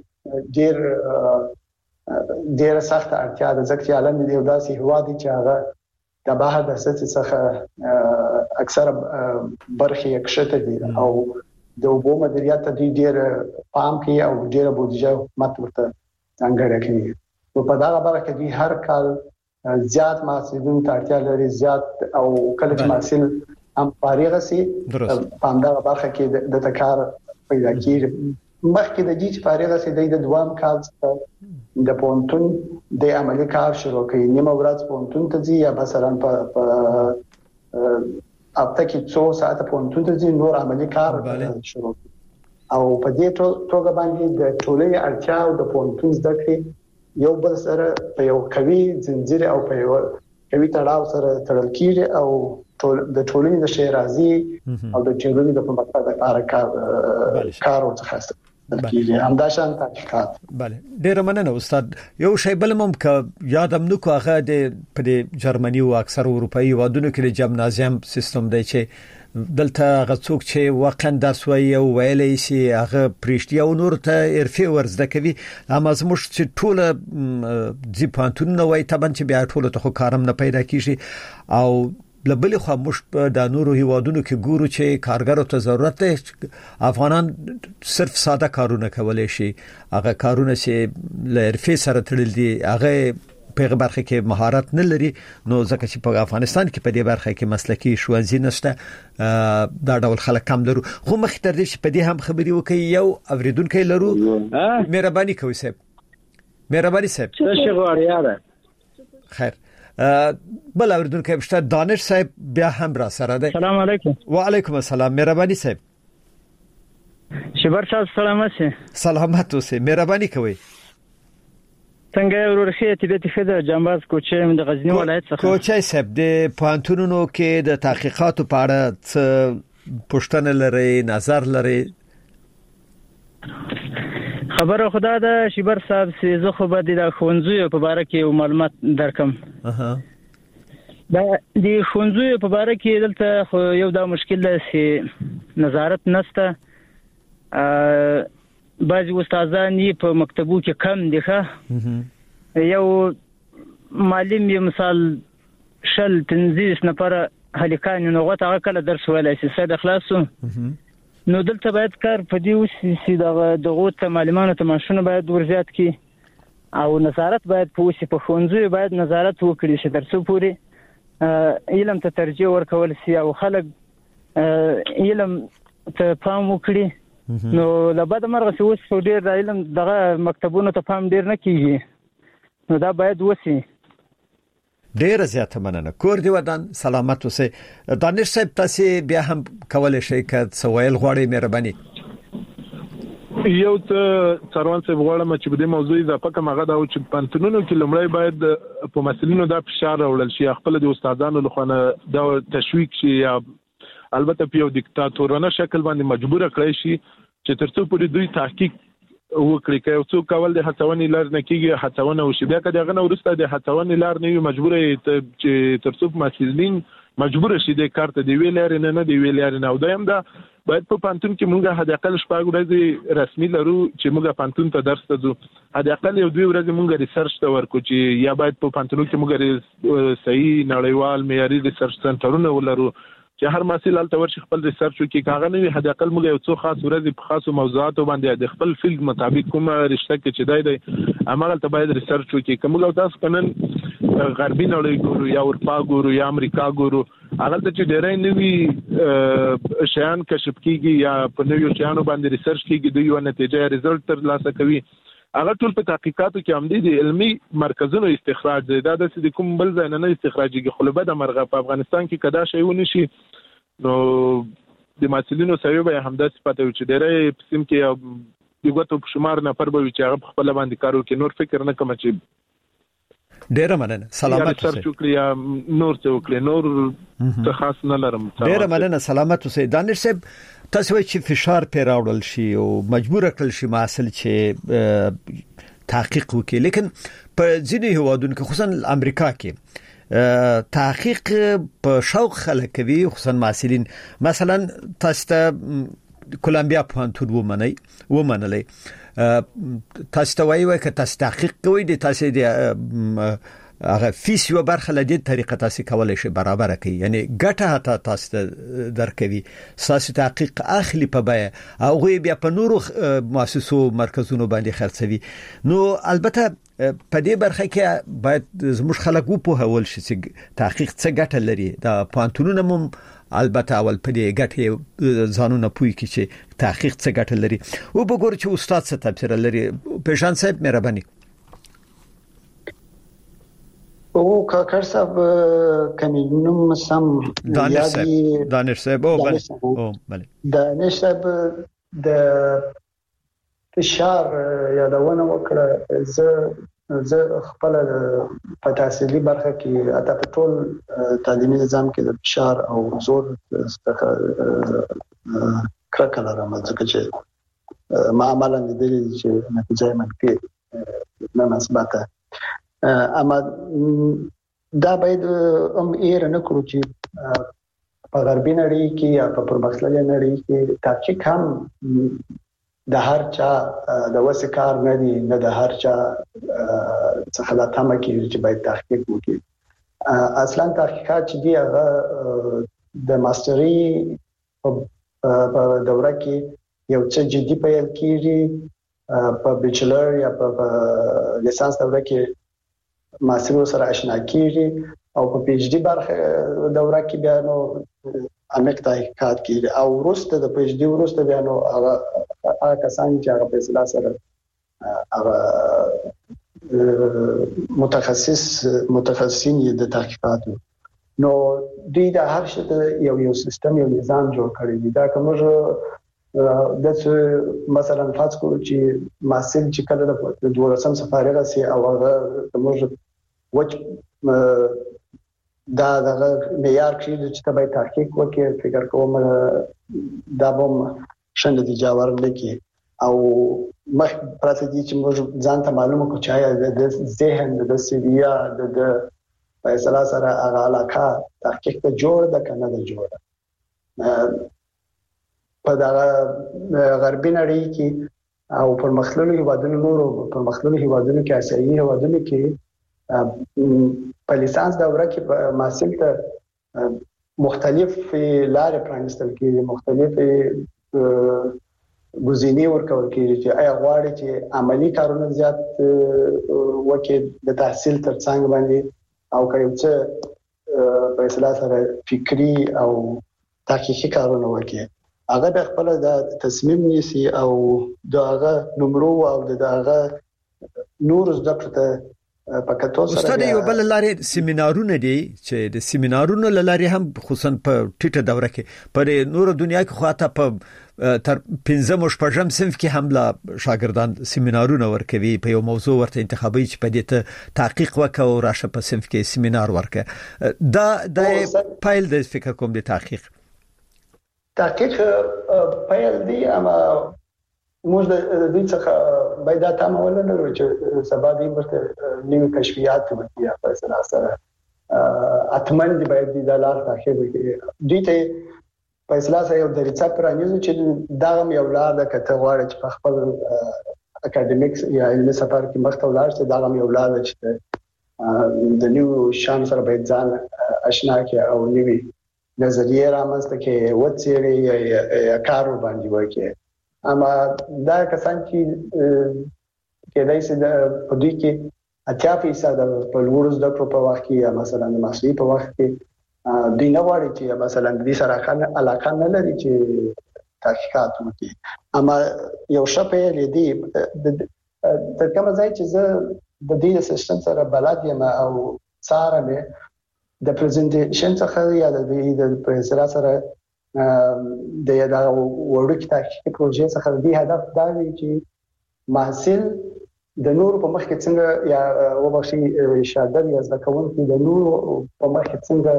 ډېر سخت اړتیا ده ځکه چې هالند یو داسې هیواد دی چې هغه د بهر د سطحې څخه اکثره برخې یکشته دي او د اوبو مدیریت ته ډېر پام کوي او ډېر بودیجه حکومت ورته ځانګړې کوي. په دغه برخه کې دوی هر کال زیات محصلینو ته اړتیا لري زیات او کله چې محصل هم فارغ شي په همدغه برخه کې د کار پیدا کیږي. مخکې د دې چې فارغ شي د دوام کال څخه د پونتون د عملی کار شروع کوي. نیمه ورځ پونتون ته ځي یا مثلا په هفته کې 2 ساعته پونتون ته ځي نور عملی کار شروع کوي. او په دې توګه باندې د ټولنې اړتیا او د پونتون زده کړې یو بل سره په یو قوي زنجیر او په یو قوي تړاو سره تړل کیږي او د ټولنې د شعرازي او د ټولنې د پرمختګ لپاره کار ورڅخه بلکې همداشان تحقیقات. بله ډیر مننه استاد. یو شی بل هم ک یادم نو کوغه د په جرمني او اکثر اروپאי ودونو کې د جمنازیم سیستم دی چې دلته غڅوک چې واقعا درس وایي او ویلې شي هغه پرشتي او نور ته ارفي ورزده کوي. اما زموږ چې ټوله ځي پانتون نه وای تبن چې بیا ټوله ته کارم نه پیدا کیږي او لبل خو مش د نورو هیوادونو کې ګورو چې کارګرو ته ضرورت دی. افغانان صرف ساده کارونه کولای شي. هغه کارونه چې لرفي سره تړل دي هغه په برخه کې مهارت نه لري. نو ځکه چې په افغانستان کې په دې برخه کې مسلکي ښوونځي نشته دا ډول خلک کم لرو. خو مخ تر دې چې په دې هم خبري وکي یو اوریدونکو لرو. مهرباني کوئ صاحب. مهرباني صاحب څه شي غواړی یاره. خیر بل اوریدونکو بشته دانش صاحب بیا هم را سره ده. سلام علیکم. وعلیکم السلام. مهرباني صاحب. شبر صاحب سلامت سي. سلامت اوسه. مهرباني کوئ. څنګه ورورخه طبيعت خده جنباز کوچې د غزنی ولایت څخه. کوچې صاحب د پانتونونو کې د تحقیقاتو په اړه پښتنه لري نظر لري. خبره خدا ده شبر صاحب سي زه خو به د خونځو په اړه کې معلومات درکم. دا د خونځو په اړه کې دلته خو یو دا مشکل ده چې نظارت نشته. بعضی استادان یې په مکتبو کې کم دي ښه. یو معلم یې مثال شل تنظیس نفر هلیکان نو غوته هغه کله درس ویلای شي ساده خلاصو. نو دلته باید کار په دې وسي چې دغه ته معلومانو ته ماشونه باید ورزیات کی او نظارت باید په وسي په خونځو باید نظارت وکړي چې درسو پوری علم ته ترجیح ورکول شي او خلک علم ته پام وکړي. نو لبد مرغه اوس ډیر د علم دغه مکتبونو ته پام ډیر نه کیږي. نو دا باید وسی. ډیر زیاته مننه. کور دی ودان سلامت اوسه. دانش صاحب تاسو بیا هم کولای شئ که سوال غواړئ مهرباني. یو ته څروان څه غواړم چې په دې موضوع اضافه کوم هغه دا چې پانتونونو کې لمړی باید په مسلینو دا فشار راوړل شي خپل د استادانو لخوا دا تشویق شي یا البته په یو دیکتاتورانه شکل باندې مجبور کړی شي چې ترڅو پورې دوی تحقیق وکړي که یو څوک کول د هڅونې لار نه کیږي هڅونه وشي بیا که دغه نه ورسته د هڅونې لار نه وي مجبور چې ترڅو مسلین مجبور شي د کار ته دی ویل لري نه دی ویل لري نه او دایم دا باید په پانتون کې مونږه حد اقل شپږ ورځې رسمي لرو چې مونږه پانتون ته درس ته ځو حد اقل یو دوی ورځې مونږه ریسرچ ته ورکو چې یا باید په پانتونو کې مونږه صحیح نړیوال معیاري ریسرچ سنټرونه ولرو چې هر محصل الته ورشي خپل ریسرچ وکړي کاغه نه وي حد اقل موږ یو څو خاص ورځې په خاصو موضوعاتو باندې د خپل فیلډ مطابق کومه رشته کې چې دی امغه ته باید ریسرچ وکړي کومه تاسو کنن غربي نړۍ ګورو یا اروپا ګورو یا امریکا ګورو هغه ته چې ډېرې نوي شیان کشف کیږي یا په نویو شیانو باندې ریسرچ کیږي دوی یو نتیجه ریزلټ تر لاسه کوي هغه ټول په تحقیقاتو کې هم دي علمي مرکزونو استخراج دی دا د کوم بل ځای نه استخراجيږي خو له بده مرغه په افغانستان کې کدا شی ونی شي نو د ماسلینو سوي به هم د صفته چې ډېرې قسم کې یو غوټو شمار نه پر به چې هغه خپل باندې کارو کې نور فکر نه کوم چې ډېر مننه سلامت اوسئ شکریا نور ته وکړي نور ته خاص نه لرم ډېر مننه سلامت اوسئ دانش صاحب تاسو چې فشار پر راوړل شي او مجبور کړل شي محصل چې تحقیق وکړي لیکن په ځینې هیوادونو کې خصوصا امریکا کې تحقیق په شوق خلک کوي خصوصا محصلین مثلا تاسو ته کولمبیا پوهنتون ومنلې تاسو ته وایي چې تاسو تحقیق کوئ د تاسو د هغه فیس یو برخه له دې طریقه تاسو کولای شئ برابر کړئ یعنی ګټه هتا تاسو درکوي تاسو تحقیق اخلي په بیا او بیا په نورو مؤسسو مرکزونو باندې خرڅوي نو البته په دې برخه کې باید زموږ خلک وپوهول شي چې تحقیق څه ګټه لري دا پانتونونه مم البته اول په دې ګټه ځانونه پوي کې چې تحقیق څه ګټه لري او وګورئ چې استاد څه تفسیر لري پېژان صاحب مهرباني او کاکر صاحب کمینوم سم دانش صاحب او بله دانش صاحب د فشار یادونه وکړه زه خپل په تحصیلي برخه کې اته په ټول تعلیمي نظام کې د فشار او زور څخه کرکه لرم ځکه چې معامله دي چې نتیجه منفي نه مثبته اما دا باید ایر نه کړو چې په غربي نړۍ کې یا په پرمختللې نړۍ کې تحقیق هم د هر چا د وسه کار نه دی، نه د هر چا څخه لا تمه کیږي چې باید تحقیق وکړي. اصلا تحقیقات چې دی هغه د ماستري په دوره کې یو څه جدي پیل کیږي، په بیچلر یا په لیسانس دوره کې ماستر سره آشنا کیږي او په پی ایچ ډي برخه دوره کې بیا نو عمیق تحقیقات کیږي او وروسته د پی ایچ ډي وروسته بیا نو هغه کسان چې هغه په اصطلاح سره هغه متخصصین د تحقیقاتو نو دوی د هر څه یو سیستم یو نظام جوړ کړی دی. دا کومه د مثلا فرض کړو چې محصل چې کله د 12 فارغ سي او هغه موږ وچ دا دغه معیار کې چې تبع تحقیق وکړي، فکر کوم دا به شند دي جوړ لکه او مخ پراته دي چې موږ ځان ته معلومه کو چې د ذهن د سویا د فیصله سره هغه علاقه تحقیق ته جوړ ده کنه ده جوړ په دا غربي نړۍ کې او پر مخلوقي هیوادونو نورو پر مخلوقي هیوادونو کې اساسي هیوادونو کې په لیسانس دوره کې محصل ته مختلف لارې پرانستل کېږي، مختلف ګزینې ورکول کېږي چې آیا غواړي چې عملی کارونه زیات وکړي د تحصیل ترڅنګ باندې او کوم څه په اصطلاح سره فکری او تحقیقي کارونه وکړي. هغه د خپل د تصمیم نیسي او دغه نمرو او دغه نور زده کړه پکاتو سره. استاد یو بل لارې سیمینارونه دي چې د سیمینارونو لارې هم خصوصا په ټیټه دوره کې پر نور دنیا کې خواته په تر 15 شپږم صنف کې هم لا شاګردان سیمینارونه ورکوي په یو موضوع ورته انتخابي چې په دې ته تحقیق وکاو راشه په صنف کې سیمینار ورکه. دا د فایل د فکر کوم د تحقیق پیل دی اما موږ د دې څخه باید تاسو ولرو چې سبا دې ورته نیو کشفیات وکړي په اساس سره اتمن دی باید د لار تاخیر وکړي. دې ته په اساس یو د ریسرچ پرانیزو چې دا یو لار د کته غواړي چې خپل اکیډمیکس یا علمي سفر کې مخته ولاړ شي. دا یو لار چې د نیو شان سره باید ځان آشنا کې او نیوي نظریه رامنځته کې وڅېړي یا کار باندې وکړي. اما دا کسان چې کېدای شي د پدې کې 80% په لوړ زده کړو په وخت کې یا مثلا د ماستري په وخت کې د نوړی چې مثلا د دې سره علاقه نه لري چې تحقیقات وکړي. اما یو شپه لدی د کوم ځای چې زه د دې سیستم سره بلد یم او ساره مې د پریزنټیشن څخه یا د پریزنټ سره د یاد وړوکی تحقیقي پروژې څخه د هدف دا دی چې محصل د نور په مخ کې څنګه یا وبخښي شاګرد یا زده کوونکي د نور په مخ کې څنګه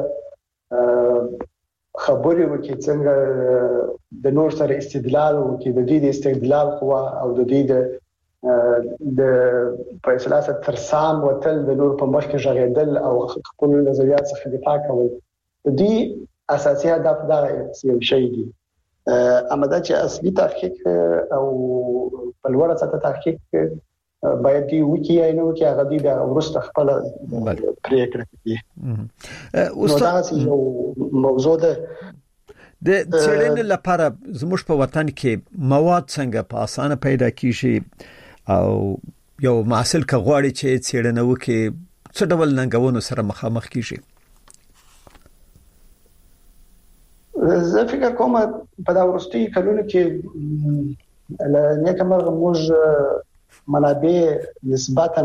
خبرې وکړي، څنګه د نور سره استدلال وکړي، د دې استدلال قوه او د دې د په اصطلاح ترسام وتل د نور په مخ کې ژغېدل او خپل نظریات څخه دفاع کول. د دې اساسي هدف دا یو شی دی. اما دا چې اصلي تحقیق او په لوړه سطح تحقیق باید دی وکی یا نه وکی هغه دی د ورسته خپل پریکړه کوي. استاد یو موضوع ده د څېړنې لپاره زموږ په وطن کې مواد څنګه په اسانه پیدا کیږي او یو محصل کغواړي چې څېړنه وکړي څه ډول ننګونو سره مخامخ کیږي؟ زه فکر کوم په دا ورستي کلونو کې نیکمر موږ منابع نسبتا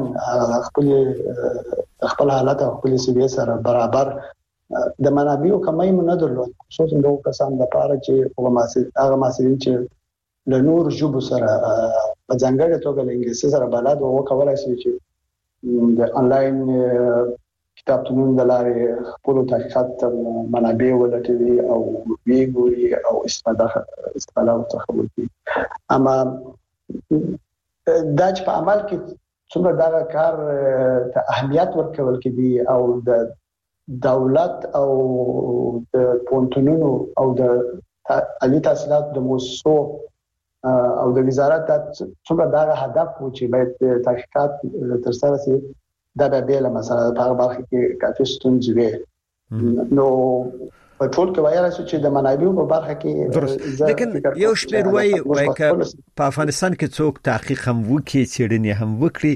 خپل حالت او خپل سویه سره برابر د منابعو کمای نه درلود، خصوصا د کسان لپاره چې هغه محصلین چې له نور ژبو سره په ځانګړې توګه له انګلیسي سره بلد وو کولای شي چې د انلاین کتابتونونو د لارې خپل تحقیقات منابع ولټوي او ویګوري او استفاده څخه وکړي. اما دا چې په عمل کې څومره دا کار ته اهمیت ورکول کېږي او د دولت او د پونتونونو او د عالی تحصیلات د موسسو او د وزارت څومره دا هدف و چې باید تحقیقات ترسره شي دا به بل مثلا په هغه برخه کې کافي ستونزې وي نو په ټول کې وایي چې د منابعو په برخه کې لیکن یو شمېر وایي چې په افغانستان کې څوک تحقیق هم وکړي څېړنې هم وکړي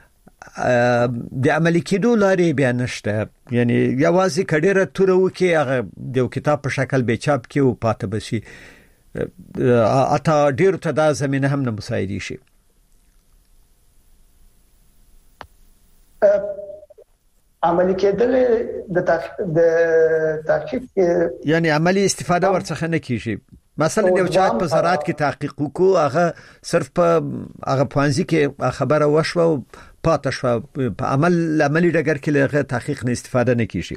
د عملي کېدو لارې بیا نشته یعنی یوازې کډیره تور وکي هغه د کتاب په شکل به چاپ کې او پاتې بشي اته ډیر ته دا زمينه هم نه مساعدي شي عملي کېدل د تحقیق یعنی عملی استفاده ورڅخه نه کیږي مثلا یو چا په زراعت کې تحقیق وکړو هغه صرف په هغه پوانځي کې خبره وشوه او پاتې شو په عملی ډګر کې له تحقیق نه استفاده نه کیږي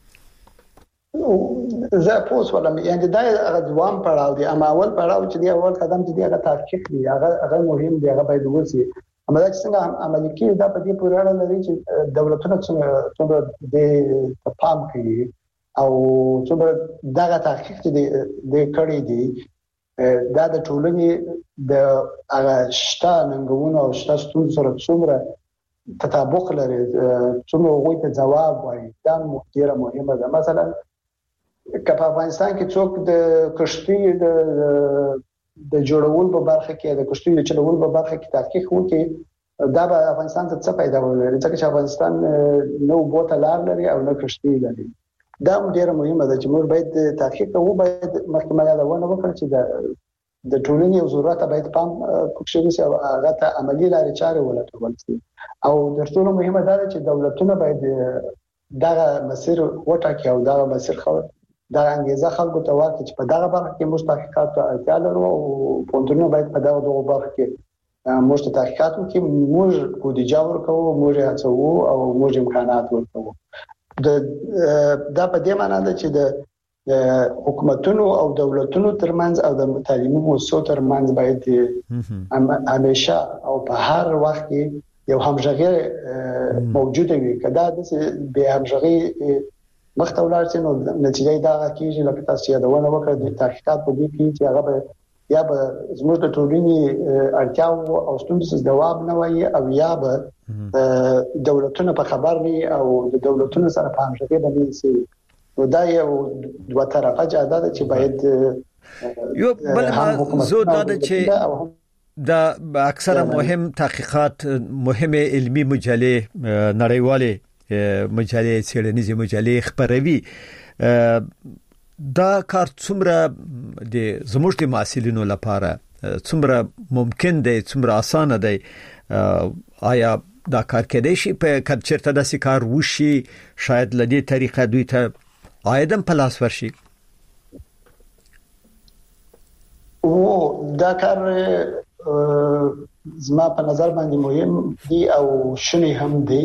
زه پوس ولم یعنی دا هغه دوام پړاو دی اما اول پړاو چې دی اول قدم چې دی هغه تحقیق دی هغه مهم دی هغه باید وسی اما دا څنګه عملي کې دا په دې پورې اړه لري چې دولتونه څنګه د پام کوي او څومره دا تحقیق چې د کړي دي دا د ټولنې د هغه شته ننګونو او شته ستونزو سره څومره تطابق لري څومره وایي ته جواب وایي دا ډیره مهمه ده مثلا په افغانستان کې څوک د کشتۍ د جوړول په برخه کې د کشتۍ د چلول په برخه کې تحقیق وکړي دا به افغانستان ته څه پیدا ولري ځکه چې افغانستان نو بوته لار لري او نه کشتۍ لري دا ډیره مهمه ده چې موږ باید تحقیق کوو باید محکمه یادونه وکړي چې د ټولنې او ضرورت باید پام کوشش او هغه ته عملی لارې چارې ولټول شي او د ټولو مهمه ده چې دولتونه باید دا مسیر وټاکي او دا مسیر خو دا انګیزه خلکو ته ورکړي چې په دغه برخه کې موږ تحقیقات ته اړتیا لرو او پونتونه باید په دغه برخه کې موږ تحقیقات وکړو موږ بودیجه ورکوو موږ هڅو او موږ امکانات ورکوو دا په دې معنی ده چې د حکومتونو او دولتونو ترمنځ او د تعلیمي مؤسسو ترمنځ باید همیشه او په هر وخت کې یو همغږي موجوده وي کدا د به همغږي مختولار سينو نتیجه دا کیږي لکه تاسو یادونه وکړه د تحقیقات په دې کې چې هغه یا به زموږ د ټولنې اړتیا او ستونزې جواب نه وایي او یا به دولتونه په خبر وي او د دولتونو سره په همغږي باندې سي نو دا یو دوه طرفه جاده ده چې باید یو بل زو دا چې دا اکثره مهم تحقیقات مهمه علمی مجلې نړیواله مجلې څېړنیزه مجلې خبروي دا کار څومره د زموږ د محصلینو لپاره څومره ممکن دی څومره اسانه دی آیا دا کار کېدای شي په کچرته د کار وشي شاید لدی طریقه دوی ته آیدم پلاس ورشي او دا کار زما په نظر باندې مهم دی او شنه هم دی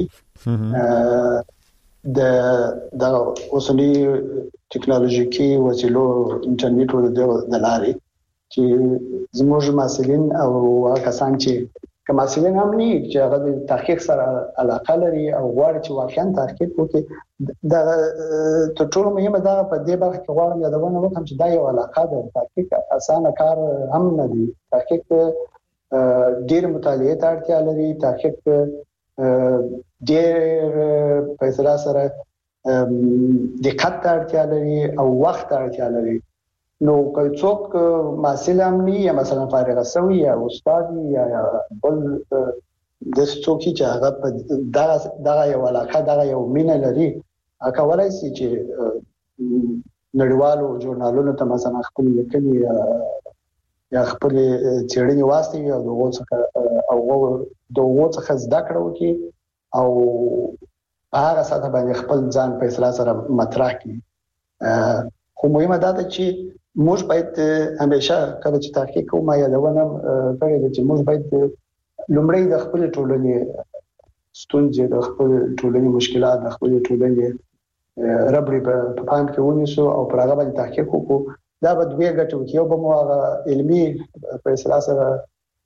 د اوسنی ټکنالوژیکي وسیلو انټرنیټ د لارې چې زموږ مسلین او کسان چې کماسلین هم نه چې هغه د تحقیق سره علاقه لري او غواړي چې واقعا تحقیق وکړي دا تر ټولو مهمه ده په دې برخه کې غواړم یادونه وکړم چې دا یو علاقه ده تحقیق اسانه کار هم نه دی تحقیق ډیر مطالعه ته اړتیا لري تحقیق ډیر په اصطلاح سره دقت ته اړتیا لري او وخت ته اړتیا لري نو که څوک مسئول امني یا مثلا فارغ شوی یا استاد یا بل د څوک چې هغه دا یو علاقه دا یو مینه لري هغه ولای شي چې نړیوالو ژورنالونو ته مثلا خپل لیکنې یا خپل څېړنې واستوي او دغه څخه زده کړه وکړي او هغه ساته باندې خپل ځان په اصطلاح سره مطرح کړي خو مهمه ده چې موږ باید همیشه کله چې تحقیق کوو یادونه کړې ده چې موږ باید لومړی د خپل ټولنې ستونزې د خپل ټولنې مشکلات د خپل ټولنې ربړې په پام کې ونیسو او پر هغه باندې تحقیق وکړو دا به دوه ګټو کې یو به مو علمي په اصطلاح سره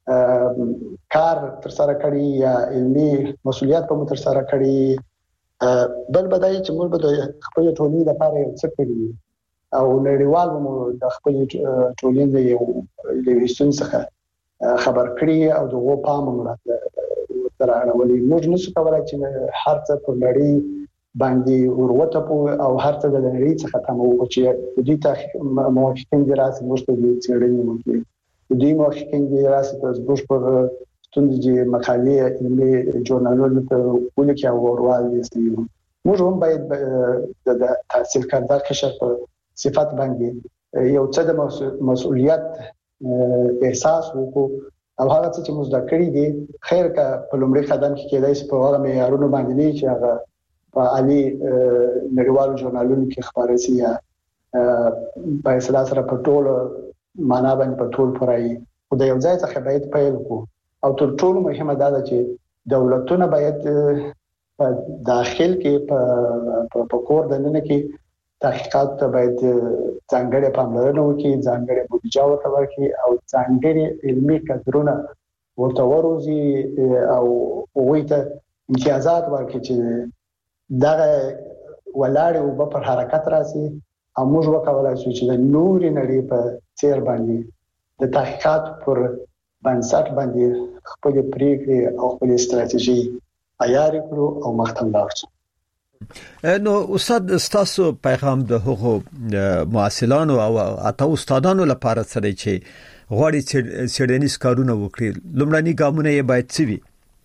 کار تر سره کړی یا علمي مسولیت په تر سره کړی بل بدای چې موږ به خپل ټولنې لپاره یو څه کړی او نړیوال مو د خپل ټولنې یو لویستون څخه خبر کړی او دغه پام موږ تر اړولې موږ نشو کولای چې هر څه په نړۍ باندې ورته او هر څه د نړۍ څخه تمو چې د دې ته موافقین دراسه موږ ته دې څېړنې ممکن دي موافقین دراسه د زبوش پر ستونزې مقالې علمي ژورنالونو ته ولیکي او ورواز دي موږ هم باید د تحصیل کارده قشر په صفات باندې یو څه د مسؤلیت احساس وکړو او هغه څه چې موږ د کړی دي خیر کا په لومړي قدم کې کېدای شي په هغه معیارونو باندې نه چې هغه په عالي نړیوالو ژورنالونو کې خبرې سي یا په اصطلاح سره په ټول معنا باندې په ټول پرای خو د یو ځای څخه باید پیل کو او تر ټولو مهمه دا ده چې دولتونه باید په داخل کې په کور دننه کې تحقیقات ته باید ځانګړې پاملرنه وکړي ځانګړې بودیجه ورته ورکړي او ځانګړې علمي کادرونه ورته وروزي او هغوی ته امتیازات ورکړي چې دغه ولاړ او په حرکت راسي او موږ وکولای شو چې د نوري نړۍ په څیر باندې د تحقیقات پر بنسټ باندې خپل پریکړې او خپل ستراتیژي عیار کړو او مخته لاړ شو. نو استاد تاسو پیغام د هغو معاصلانو او اته استادانو لپاره سره چې غواړي څېړنیز کارونه وکړي لومړني ګامونه یې باید څه وي؟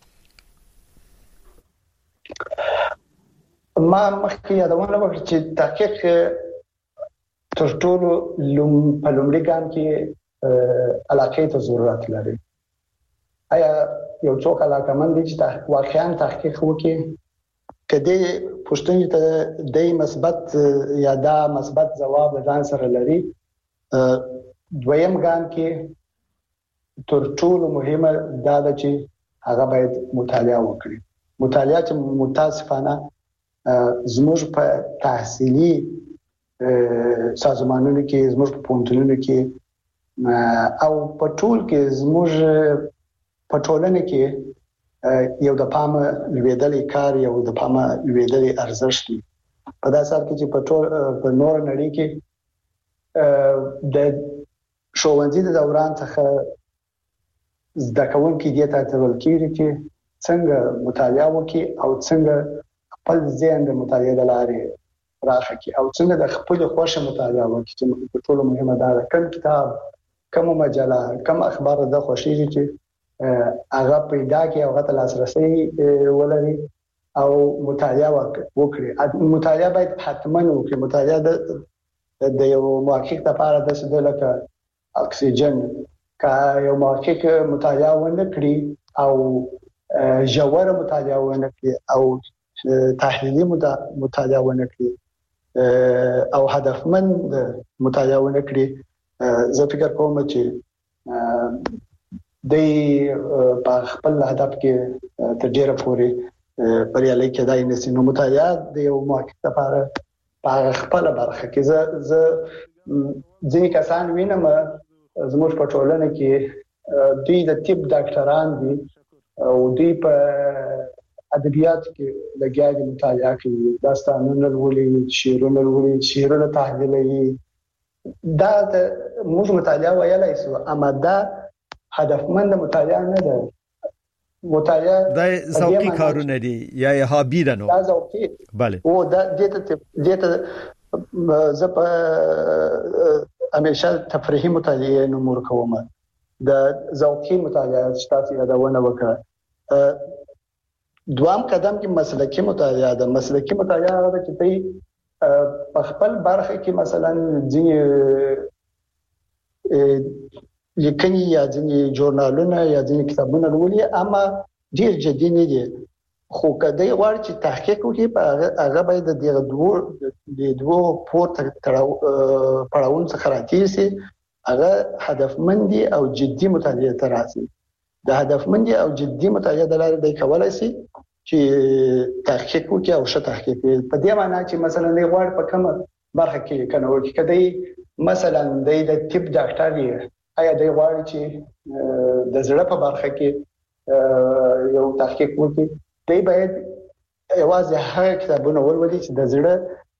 ما مخکې یادونه وکړه چې تحقیق تر ټولو په لومړي ګام کې علاقې ته ضرورت لري. آیا یو څوک علاقمند دي چې واقعا تحقیق وکړي کدی پښتني ته د مثبت یا دا مثبت جواب ځان سره لري. دویم ګام کې تر ټولو مهمه دا ده چې هغه باید مطالعه وکړي. مطالعه چې متاسفانه زموږ په تحصیلي سازمانونو کې زموږ په پوهنتونونو کې او په ټول کې زموږ په ټولنه کې یو د پامه لویدلې کار یو د پامه لویدلې ارزښت دی. په داسې حال کې چې په ټول په نور نړۍ کې د ښوونځي د دوران څخه زده کوونکي دې ته ترول کېږي چې څنګه مطالعه وکړي او څنګه خپل ذهن د مطالعې د لارې راخه کړي او څنګه د خپل خوښه مطالعه وکړي چې په ټولو مهمه ده کوم کتاب کوم مجله کوم اخبار د خوښیږي چې هغه پیدا کې هغه ته لاسرسي ولري او مطالعه وکړي. مطالعه باید حتما وکړي. مطالعه د یو محقق لپاره د څه لکه اکسیجن کا یو محقق مطالعه ونه کړي او ژور مطالعه ونه کړي او تحلیلي مطالعه ونه کړي او هدفمند مطالعه ونه کړي زه فکر کوم چې د په خپل هدف کې تر ډیره پورې بریالي کېدای نشي. نو مطالعه د یو محقق لپاره په خپل برخه کې زه ځینې کسان وینم زموږ په ټولنه کې دوی د طب ډاکټران دي او دوی په ادبیات کې لګیا دي مطالعه کوي داستانونه لولي شعرونه لولي شعرونه تحلیلوي. دا د موږ مطالعه ویلای شو اما دا هدفمند مطالعه نه ده. مطالعه دا ذوقي کارونه دي یا هابي ده. نو دا ذوقي bale او دا دته زه په همیشه تفریحي مطالعه نمور کوم. د ذوقي مطالعه چې تاسو یادونه وکړه. دوام قدم کې مسلکي مطالعه ده. مسلکي مطالعه ده چې په خپل برخه کې مثلا ځینې لیکنې یا ځینې ژورنالونه یا ځینې کتابونه لولي اما ډیر جدي نه دي. خو کله غواړي چې تحقیق وکړي هغه باید د دوه پورته پړاوونو څخه راتېسي. هغه هدفمندي او جدي مطالعه ته راسي. د هدفمندي او جدي مطالعه د لارې د کولای شي چې تحقیق وکړي او ښه تحقیق وکړي. په دې معنی چې مثلا غواړي په کومه برخه کې کنه وکړي کله مثلا د طب ډاکټر آیا دوی غواړي چې د زړه په برخه کې یو تحقیق وکړي. دوی باید یوازې هغه کتابونه ولولي چې د زړه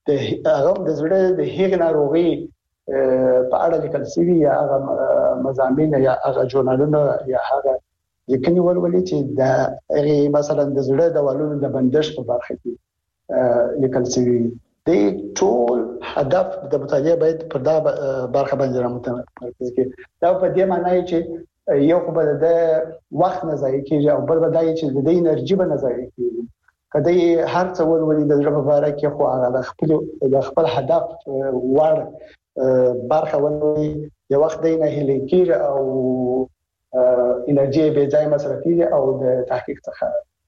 د هغې ناروغي په اړه لیکل شوي یا هغه مضامین یا هغه ژورنالونه یا هغه لیکنې ولولي چې د مثلا د زړه د والونو د بندښت په برخه کې لیکل شوي. د ټول هدف د مطالعه باید په دا برخه باندې رامتمرکز کړي. دا په دې معنی چې یو خو به د وخت نه ضایع کیږي او بل به دا چې د انرژي به نه ضایع کیږي. کله هر څه ولولي د زړه په اړه کې خو هغه د خپل هدف وړ برخه ولولي یو وخت د نه هلي کیږي او انرژي به ځای مصرفي او د تحقیق څخه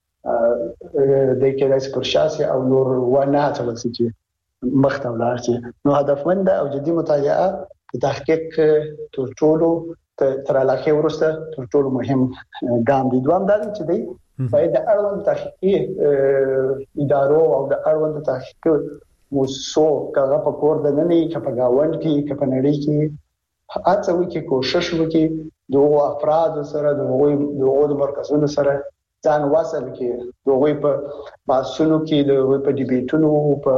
د کېدای پر شاسي او نور ونه تلل چې مخته ولاړ شي. نو هدفمند او جدي مطالعه د تحقیق تر ټولو تر علاقه ورسته تر ټولو مهم ګام دی. دوام دا چې دی باید د اړوند تحقیقي ادارو او د اړوند تحقیقي مؤسسو کغه په کور د نننی په گاوند کې په نړۍ کې هڅه وکړي، کوشش وکړي د افراد سره د مرکزونو سره ځان وصل کړي، دوی په بحثونو کې د په ډیبیټونو په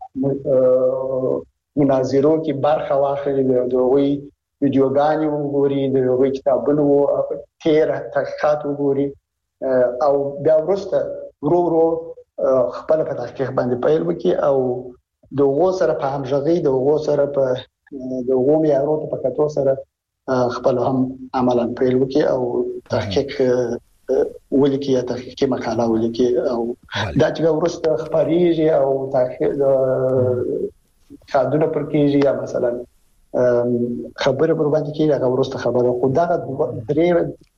مناظرو کې برخه واخلي، دوی ویډیوګانې وګوري، دوی کتابونه تیر تحقیقات وګوري او بیا وروسته ورو خپل په تحقیق باندې پیل وکړي او دغه سره په همغږي دغه سره په دغه معیارونو په کتو سره خپل هم عملاً پیل وکړي او تحقیق ولیکي یا تحقیقي مقاله ولیکي او دا چې ورسته خبريږي او تحقیق کادونه پر کېږي یا مثلا خبره پر باندې کېږي هغه ورسته خبره خو دا درې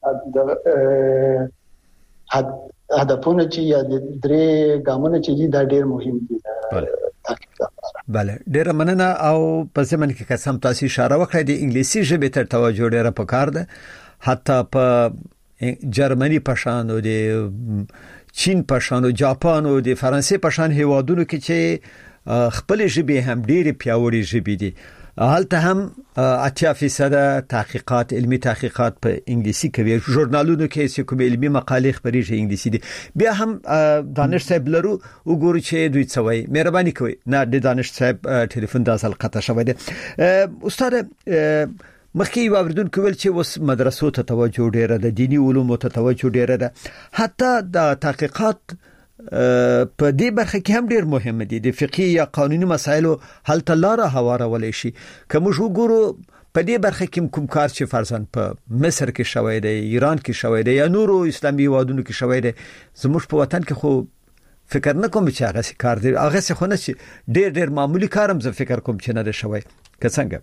هدفونه چې یا درې ګامونه چې دا ډېر مهم دي. بله ډیره مننه. او په ځمن کې قسم تاسو اشاره وکړه د انګلیسي ژبې تر توجه ډیره پکار ده، حتی په جرمني پشان او د چین پشان او جاپان او د فرانسې پشان هیوادونو کې چې خپل ژبې هم ډېری پیاوړي ژبې دي، هلته هم 80% تحقیقات علمی تحقیقات په انګلیسي کوي، ژورنالونو کې چې کوم علمی مقالې خبريږي انګلیسي دي. بیا هم دانش صاحب لرو وګورئ چې دوی څه وایي. مهرباني کوئ. نه د دانش صاحب ټلیفون د اصل قطع شوی دی. استاد مخکې واردون کول چې وس مدرسو ته توجه ډیره ده، دینی علومو ته توجه ډیره ده، حتی د تحقیقات په دې برخه کې هم ډیر مهم دي. د فقهي یا قانوني مسایلو حل تلاره هوارولې شي. کوم وګورو په دې برخه کې کوم کار چې فرضاً په مصر کې شوی دی، ایران کې شوی دی یا نورو اسلامي هیوادونو کې شوی دی، زموږ په وطن کې خو فکر نه کوم چې هغه کار دی، هغه څه خو نه چې ډیر معمولی کارم زه فکر کوم چې نه دی شوی. که څنګه؟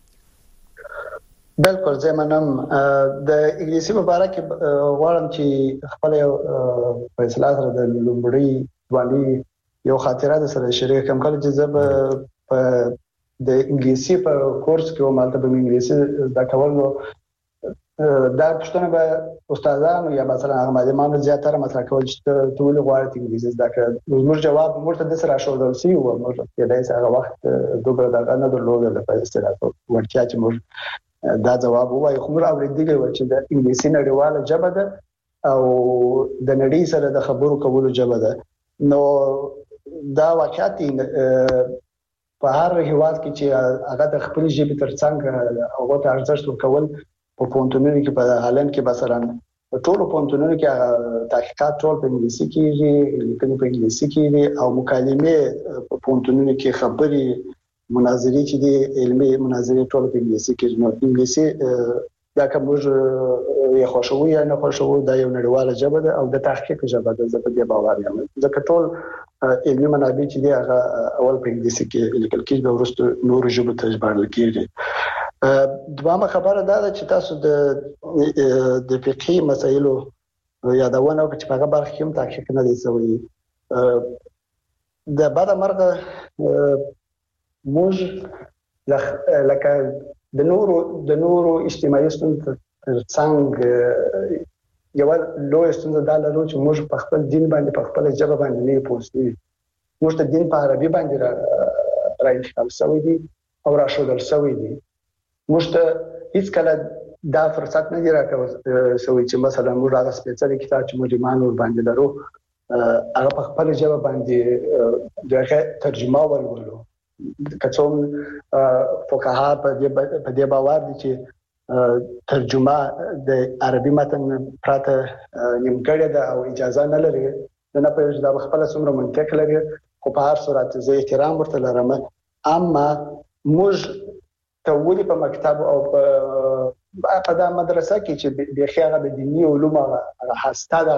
بالکل زه منم. د انګلیسي په اړه کې غواړم چې خپل فیصله سره د لومړی ځواني یو خاطره ده سره شریک کوم. کله چې زه په د انګلیسي په کورس کې ومالته به انګلیسي د کولو دا پښتنه به استادانو یا مثلا هغه معلمانو زیاتره مطرح کول چې ټول غواړي انګلیسي زده کړي. موږ جواب مرته د سره شو درسي او موږ کې دای هغه وخت دوبره دا نه درلوده د پیسې ورته چې موږ دا جواب وایي. خو موږ اوریدلی و چې د انګلیسي نړیواله ژبه ده او د نړۍ سره د خبرو کولو ژبه ده. نو دا واقعیت په هر هیواد کې چې هغه د خپل ژبې ترڅنګ هغه ته ارزښت ورکول په پونتونونو کې په هالند کې مثلا ټول پونتونونو کې تحقیقات ټول په انګلیسي کېږي، لیکنې په انګلیسي کېږي او مکالمې په پونتونونو کې خبري مناظرې چې دي علمي مناظرې ټول په انګلیسي کې. نو انګلیسي دا کوم یو خوشوي یا نه خوشوي دا یو نړیواله ژبه ده او د تحقیق ژبه ده. زه په دې باور یم ځکه ټول علمي منابع چې دي هغه اول په انګلیسي کې لیکل کېږي او وروسته نور ژبو ته ژباړل کېږي. دوامه خبره دا ده چې تاسو د فقهي مسایلو یادونه وکړئ چې په هغه برخه کې هم تحقیق نه دی شوی. د بعد مرغه موږ لکه د نورو اجتماعي ستونزو ترڅنګ یو لوی ستونزه دا لرو چې موږ په خپل دین باندې په خپل ژبه باندې نه پوهیږو. موږ ته دین په عربي باندې راځي شوی دی او را شودل شوی دی. موږ ته هیڅ کله دا فرصت نه دی راکوي سوي چې مثلا موږ هغه سپیڅلي کتاب چې موږ ایمان ور باندې لرو هغه په خپل ژبه باندې دغه ترجمه ولولو. کڅوم فقها په دې باور دي چې ترجمه د عربي متن پراته نیمګړې ده او اجازه نه لري نه په دا خپل څومره منطق لري خو په هر صورت زه احترام ورته لرم. اما موږ ته ولې په مکتب او په دا مدرسه کې چې د خیانه د دینی علوم هسته ده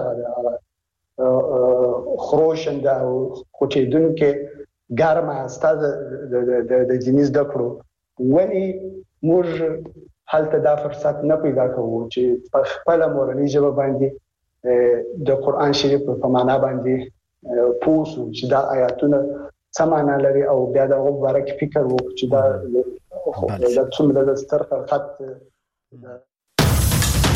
خروشنده او خوچیدونکو ګرمه هسته د دیني زده کړو ولی موږ هلته دا فرصت نه پیدا کوو چې په خپل مورنۍ ژبه باندې د قران شریف په معنا باندې پوښو چې دا آیاتونه څه معنا لري او بیا د مبارک فکر وکړو چې دا څومره د ستر خط